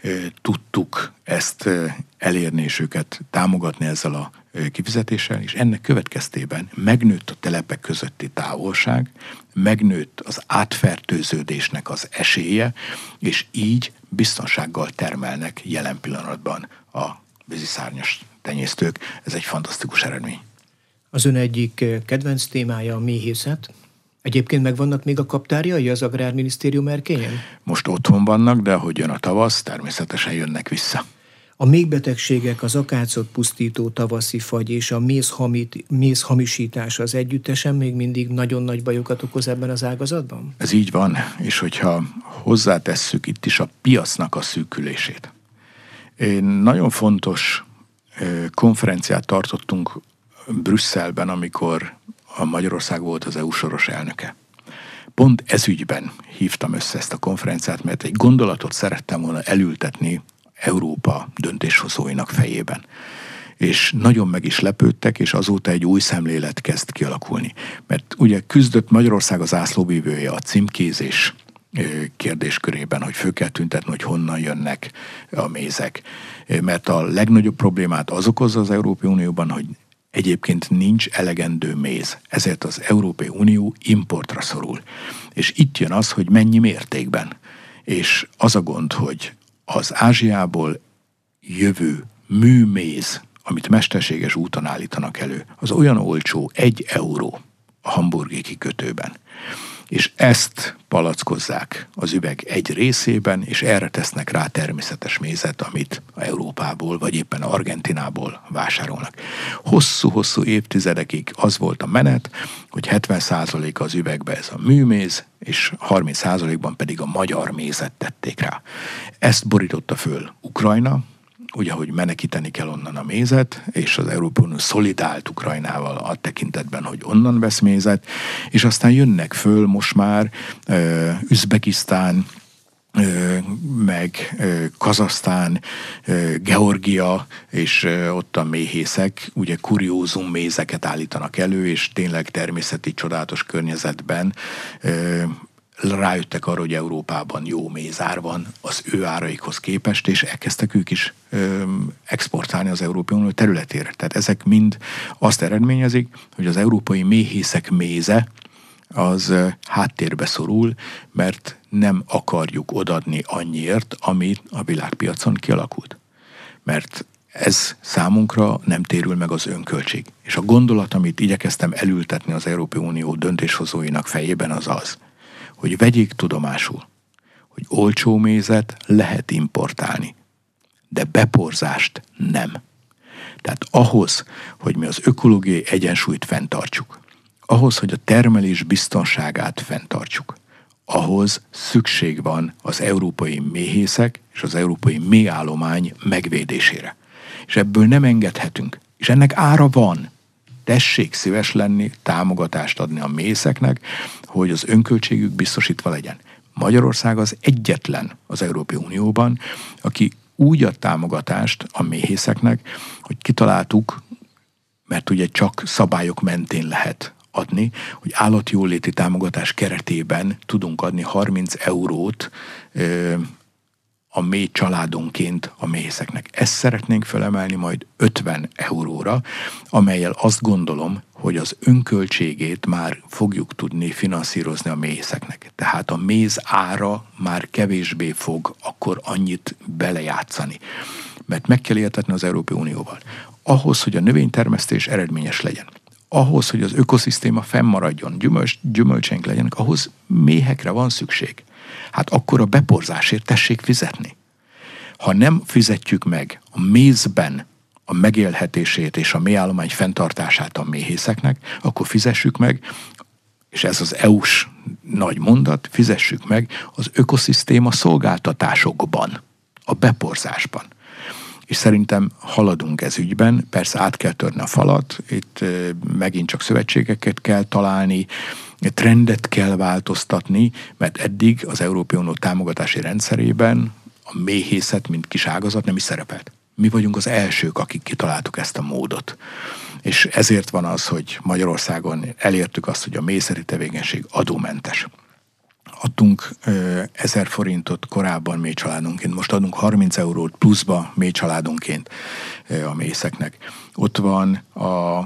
tudtuk ezt elérni, és őket támogatni ezzel a kifizetéssel, és ennek következtében megnőtt a telepek közötti távolság, megnőtt az átfertőződésnek az esélye, és így biztonsággal termelnek jelen pillanatban a víziszárnyas tenyésztők. Ez egy fantasztikus eredmény. Az ön egyik kedvenc témája a méhészet. Egyébként megvannak még a kaptárjai az Agrárminisztérium erkélyen? Most otthon vannak, de ahogy jön a tavasz, természetesen jönnek vissza. A méhbetegségek, az akácot pusztító tavaszi fagy és a méz hamisítás az együttesen még mindig nagyon nagy bajokat okoz ebben az ágazatban? Ez így van, és hogyha hozzátesszük itt is a piacnak a szűkülését. Nagyon fontos konferenciát tartottunk Brüsszelben, amikor a Magyarország volt az EU soros elnöke. Pont ez ügyben hívtam össze ezt a konferenciát, mert egy gondolatot szerettem volna elültetni Európa döntéshozóinak fejében. És nagyon meg is lepődtek, és azóta egy új szemlélet kezd kialakulni. Mert ugye küzdött Magyarország az zászlóvivője a címkézés kérdéskörében, hogy föl kell tüntetni, hogy honnan jönnek a mézek. Mert a legnagyobb problémát az okozza az Európai Unióban, hogy egyébként nincs elegendő méz. Ezért az Európai Unió importra szorul. És itt jön az, hogy mennyi mértékben. És az a gond, hogy az Ázsiából jövő műméz, amit mesterséges úton állítanak elő, az olyan olcsó, 1 euró a hamburgi kikötőben. És ezt palackozzák az üveg egy részében, és erre tesznek rá természetes mézet, amit Európából, vagy éppen Argentinából vásárolnak. Hosszú-hosszú évtizedekig az volt a menet, hogy 70% az üvegbe ez a műméz, és 30%-ban pedig a magyar mézet tették rá. Ezt borította föl Ukrajna, ugye, hogy menekíteni kell onnan a mézet, és az Európai Unió szolidált Ukrajnával a tekintetben, hogy onnan vesz mézet, és aztán jönnek föl most már Üzbegisztán, meg Kazahsztán, Georgia, és ott a méhészek ugye kuriózum mézeket állítanak elő, és tényleg természeti csodálatos környezetben rájöttek arra, hogy Európában jó mézár van az ő áraikhoz képest, és elkezdtek ők is exportálni az Európai Unió területére. Tehát ezek mind azt eredményezik, hogy az európai méhészek méze az háttérbe szorul, mert nem akarjuk odaadni annyiért, amit a világpiacon kialakult. Mert ez számunkra nem térül meg az önköltség. És a gondolat, amit igyekeztem elültetni az Európai Unió döntéshozóinak fejében, az az, hogy vegyék tudomásul, hogy olcsó mézet lehet importálni, de beporzást nem. Tehát ahhoz, hogy mi az ökológiai egyensúlyt fenntartsuk, ahhoz, hogy a termelés biztonságát fenntartsuk, ahhoz szükség van az európai méhészek és az európai méhállomány megvédésére. És ebből nem engedhetünk. És ennek ára van. Tessék szíves lenni, támogatást adni a méhészeknek, hogy az önköltségük biztosítva legyen. Magyarország az egyetlen az Európai Unióban, aki úgy ad támogatást a méhészeknek, hogy kitaláltuk, mert ugye csak szabályok mentén lehet adni, hogy állatjóléti támogatás keretében tudunk adni 30 eurót a méh családonként a méhészeknek. Ezt szeretnénk felemelni majd 50 euróra, amellyel azt gondolom, hogy az önköltségét már fogjuk tudni finanszírozni a méhészeknek. Tehát a méz ára már kevésbé fog akkor annyit belejátszani. Mert meg kell értetni az Európai Unióval. Ahhoz, hogy a növénytermesztés eredményes legyen, ahhoz, hogy az ökoszisztéma fennmaradjon, gyümölcseink legyenek, ahhoz méhekre van szükség. Hát akkor a beporzásért tessék fizetni. Ha nem fizetjük meg a mézben a megélhetését és a méhállomány fenntartását a méhészeknek, akkor fizessük meg, és ez az EU-s nagy mondat, fizessük meg az ökoszisztéma szolgáltatásokban, a beporzásban. És szerintem haladunk ez ügyben, persze át kell törni a falat, itt megint csak szövetségeket kell találni, trendet kell változtatni, mert eddig az Európai Unió támogatási rendszerében a méhészet, mint kis ágazat nem is szerepelt. Mi vagyunk az elsők, akik kitaláltuk ezt a módot. És ezért van az, hogy Magyarországon elértük azt, hogy a méhészeti tevékenység adómentes. Adtunk 1000 forintot korábban méhcsaládonként, most adunk 30 eurót pluszba méhcsaládonként a méhészeknek. Ott van a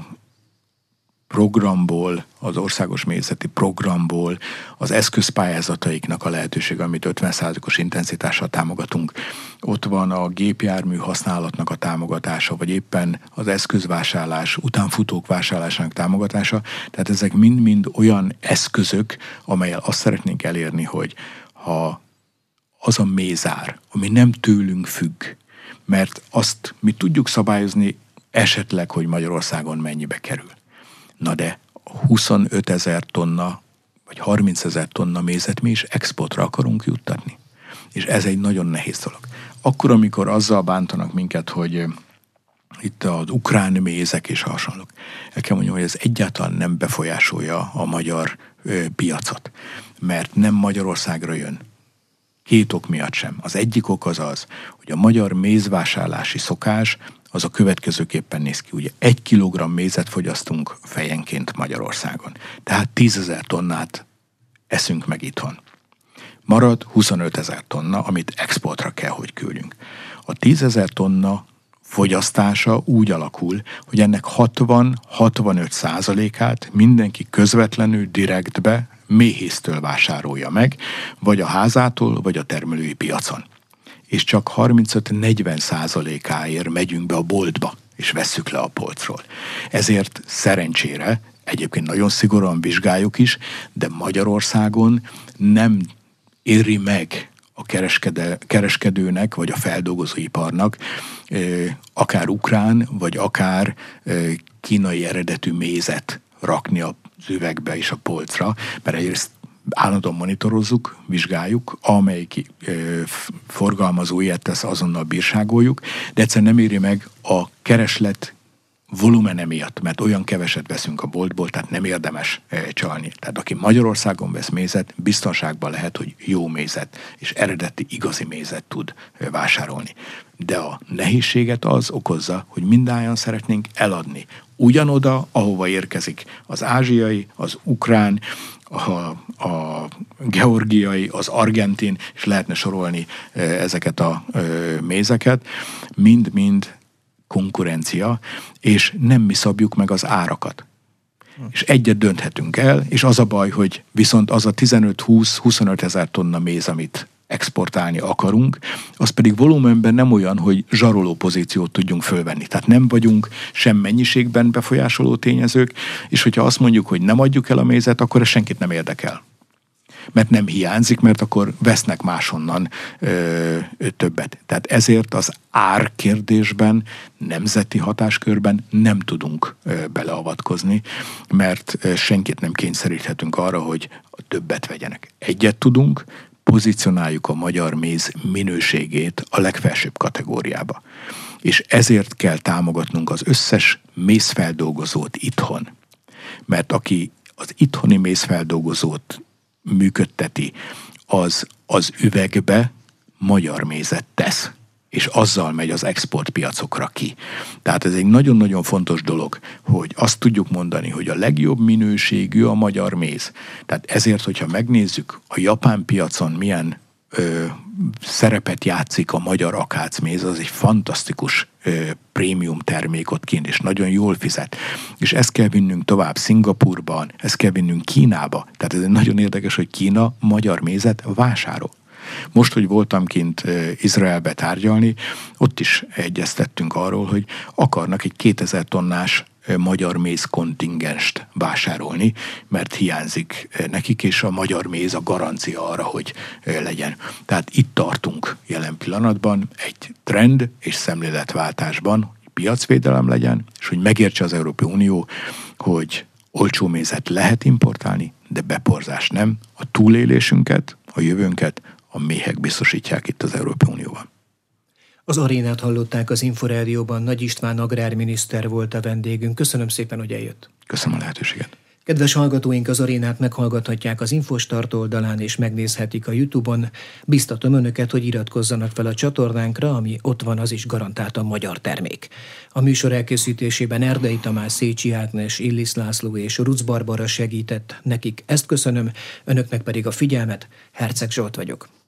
programból, az országos méhészeti programból az eszközpályázataiknak a lehetőség, amit 50%-os intenzitással támogatunk. Ott van a gépjármű használatnak a támogatása, vagy éppen az eszközvásárlás, utánfutók vásárlásának támogatása. Tehát ezek mind-mind olyan eszközök, amellyel azt szeretnénk elérni, hogy ha az a mézár, ami nem tőlünk függ, mert azt mi tudjuk szabályozni esetleg, hogy Magyarországon mennyibe kerül. Na de 25 000 tonna, vagy 30 000 tonna mézet mi is exportra akarunk juttatni. És ez egy nagyon nehéz dolog. Akkor, amikor azzal bántanak minket, hogy itt az ukrán mézek és hasonlók, el kell mondjam, hogy ez egyáltalán nem befolyásolja a magyar piacot. Mert nem Magyarországra jön. 2 ok miatt sem. Az egyik ok az az, hogy a magyar mézvásárlási szokás az a következőképpen néz ki. Ugye 1 kilogramm mézet fogyasztunk fejenként Magyarországon. Tehát 10 000 tonnát eszünk meg itthon. Marad 25 000 tonna, amit exportra kell, hogy küldjünk. A 10 000 tonna fogyasztása úgy alakul, hogy ennek 60-65%-át mindenki közvetlenül direktbe méhésztől vásárolja meg, vagy a házától, vagy a termelői piacon. És csak 35-40%-áért megyünk be a boltba, és vesszük le a polcról. Ezért szerencsére, egyébként nagyon szigorúan vizsgáljuk is, de Magyarországon nem éri meg a kereskedőnek, vagy a feldolgozóiparnak, akár ukrán, vagy akár kínai eredetű mézet rakni az üvegbe és a polcra, mert egyrészt állandóan monitorozzuk, vizsgáljuk, amelyik forgalmazó ilyet tesz, azonnal bírságoljuk, de egyszerűen nem éri meg a kereslet volumene miatt, mert olyan keveset veszünk a boltból, tehát nem érdemes csalni. Tehát aki Magyarországon vesz mézet, biztonságban lehet, hogy jó mézet és eredeti igazi mézet tud vásárolni. De a nehézséget az okozza, hogy mindannyian szeretnénk eladni ugyanoda, ahova érkezik az ázsiai, az ukrán, a georgiai, az argentin, és lehetne sorolni ezeket a mézeket, mind-mind konkurencia, és nem mi szabjuk meg az árakat. És egyet dönthetünk el, és az a baj, hogy viszont az a 15-20-25 ezer tonna méz, amit exportálni akarunk, az pedig volumenben nem olyan, hogy zsaroló pozíciót tudjunk fölvenni. Tehát nem vagyunk sem mennyiségben befolyásoló tényezők, és hogyha azt mondjuk, hogy nem adjuk el a mézet, akkor ez senkit nem érdekel. Mert nem hiányzik, mert akkor vesznek máshonnan többet. Tehát ezért az árkérdésben, nemzeti hatáskörben nem tudunk beleavatkozni, mert senkit nem kényszeríthetünk arra, hogy többet vegyenek. Egyet tudunk, pozícionáljuk a magyar méz minőségét a legfelsőbb kategóriába. És ezért kell támogatnunk az összes mézfeldolgozót itthon. Mert aki az itthoni mézfeldolgozót működteti, az üvegbe magyar mézet tesz, és azzal megy az exportpiacokra ki. Tehát ez egy nagyon-nagyon fontos dolog, hogy azt tudjuk mondani, hogy a legjobb minőségű a magyar méz. Tehát ezért, hogyha megnézzük a japán piacon milyen szerepet játszik a magyar akácméz, az egy fantasztikus prémium termék ott kint, és nagyon jól fizet. És ezt kell vinnünk tovább Szingapurban, ezt kell vinnünk Kínába. Tehát ez nagyon érdekes, hogy Kína magyar mézet vásárol. Most, hogy voltam kint Izraelbe tárgyalni, ott is egyeztettünk arról, hogy akarnak egy 2000 tonnás magyar méz kontingenst vásárolni, mert hiányzik nekik, és a magyar méz a garancia arra, hogy legyen. Tehát itt tartunk jelen pillanatban egy trend és szemléletváltásban, hogy piacvédelem legyen, és hogy megértse az Európai Unió, hogy olcsó mézet lehet importálni, de beporzás nem. A túlélésünket, a jövőnket a méhek biztosítják itt az Európai Unióban. Az arénát hallották az Inforádióban, Nagy István agrárminiszter volt a vendégünk. Köszönöm szépen, hogy eljött. Köszönöm a lehetőséget. Kedves hallgatóink, az arénát meghallgathatják az Infostart oldalán és megnézhetik a YouTube-on. Biztatom önöket, hogy iratkozzanak fel a csatornánkra, ami ott van, az is garantáltan magyar termék. A műsor elkészítésében Erdei Tamás, Szécsi Ágnes, Illis László és Rucz Barbara segített. Nekik ezt köszönöm, önöknek pedig a figyelmet. Herceg Zsolt vagyok.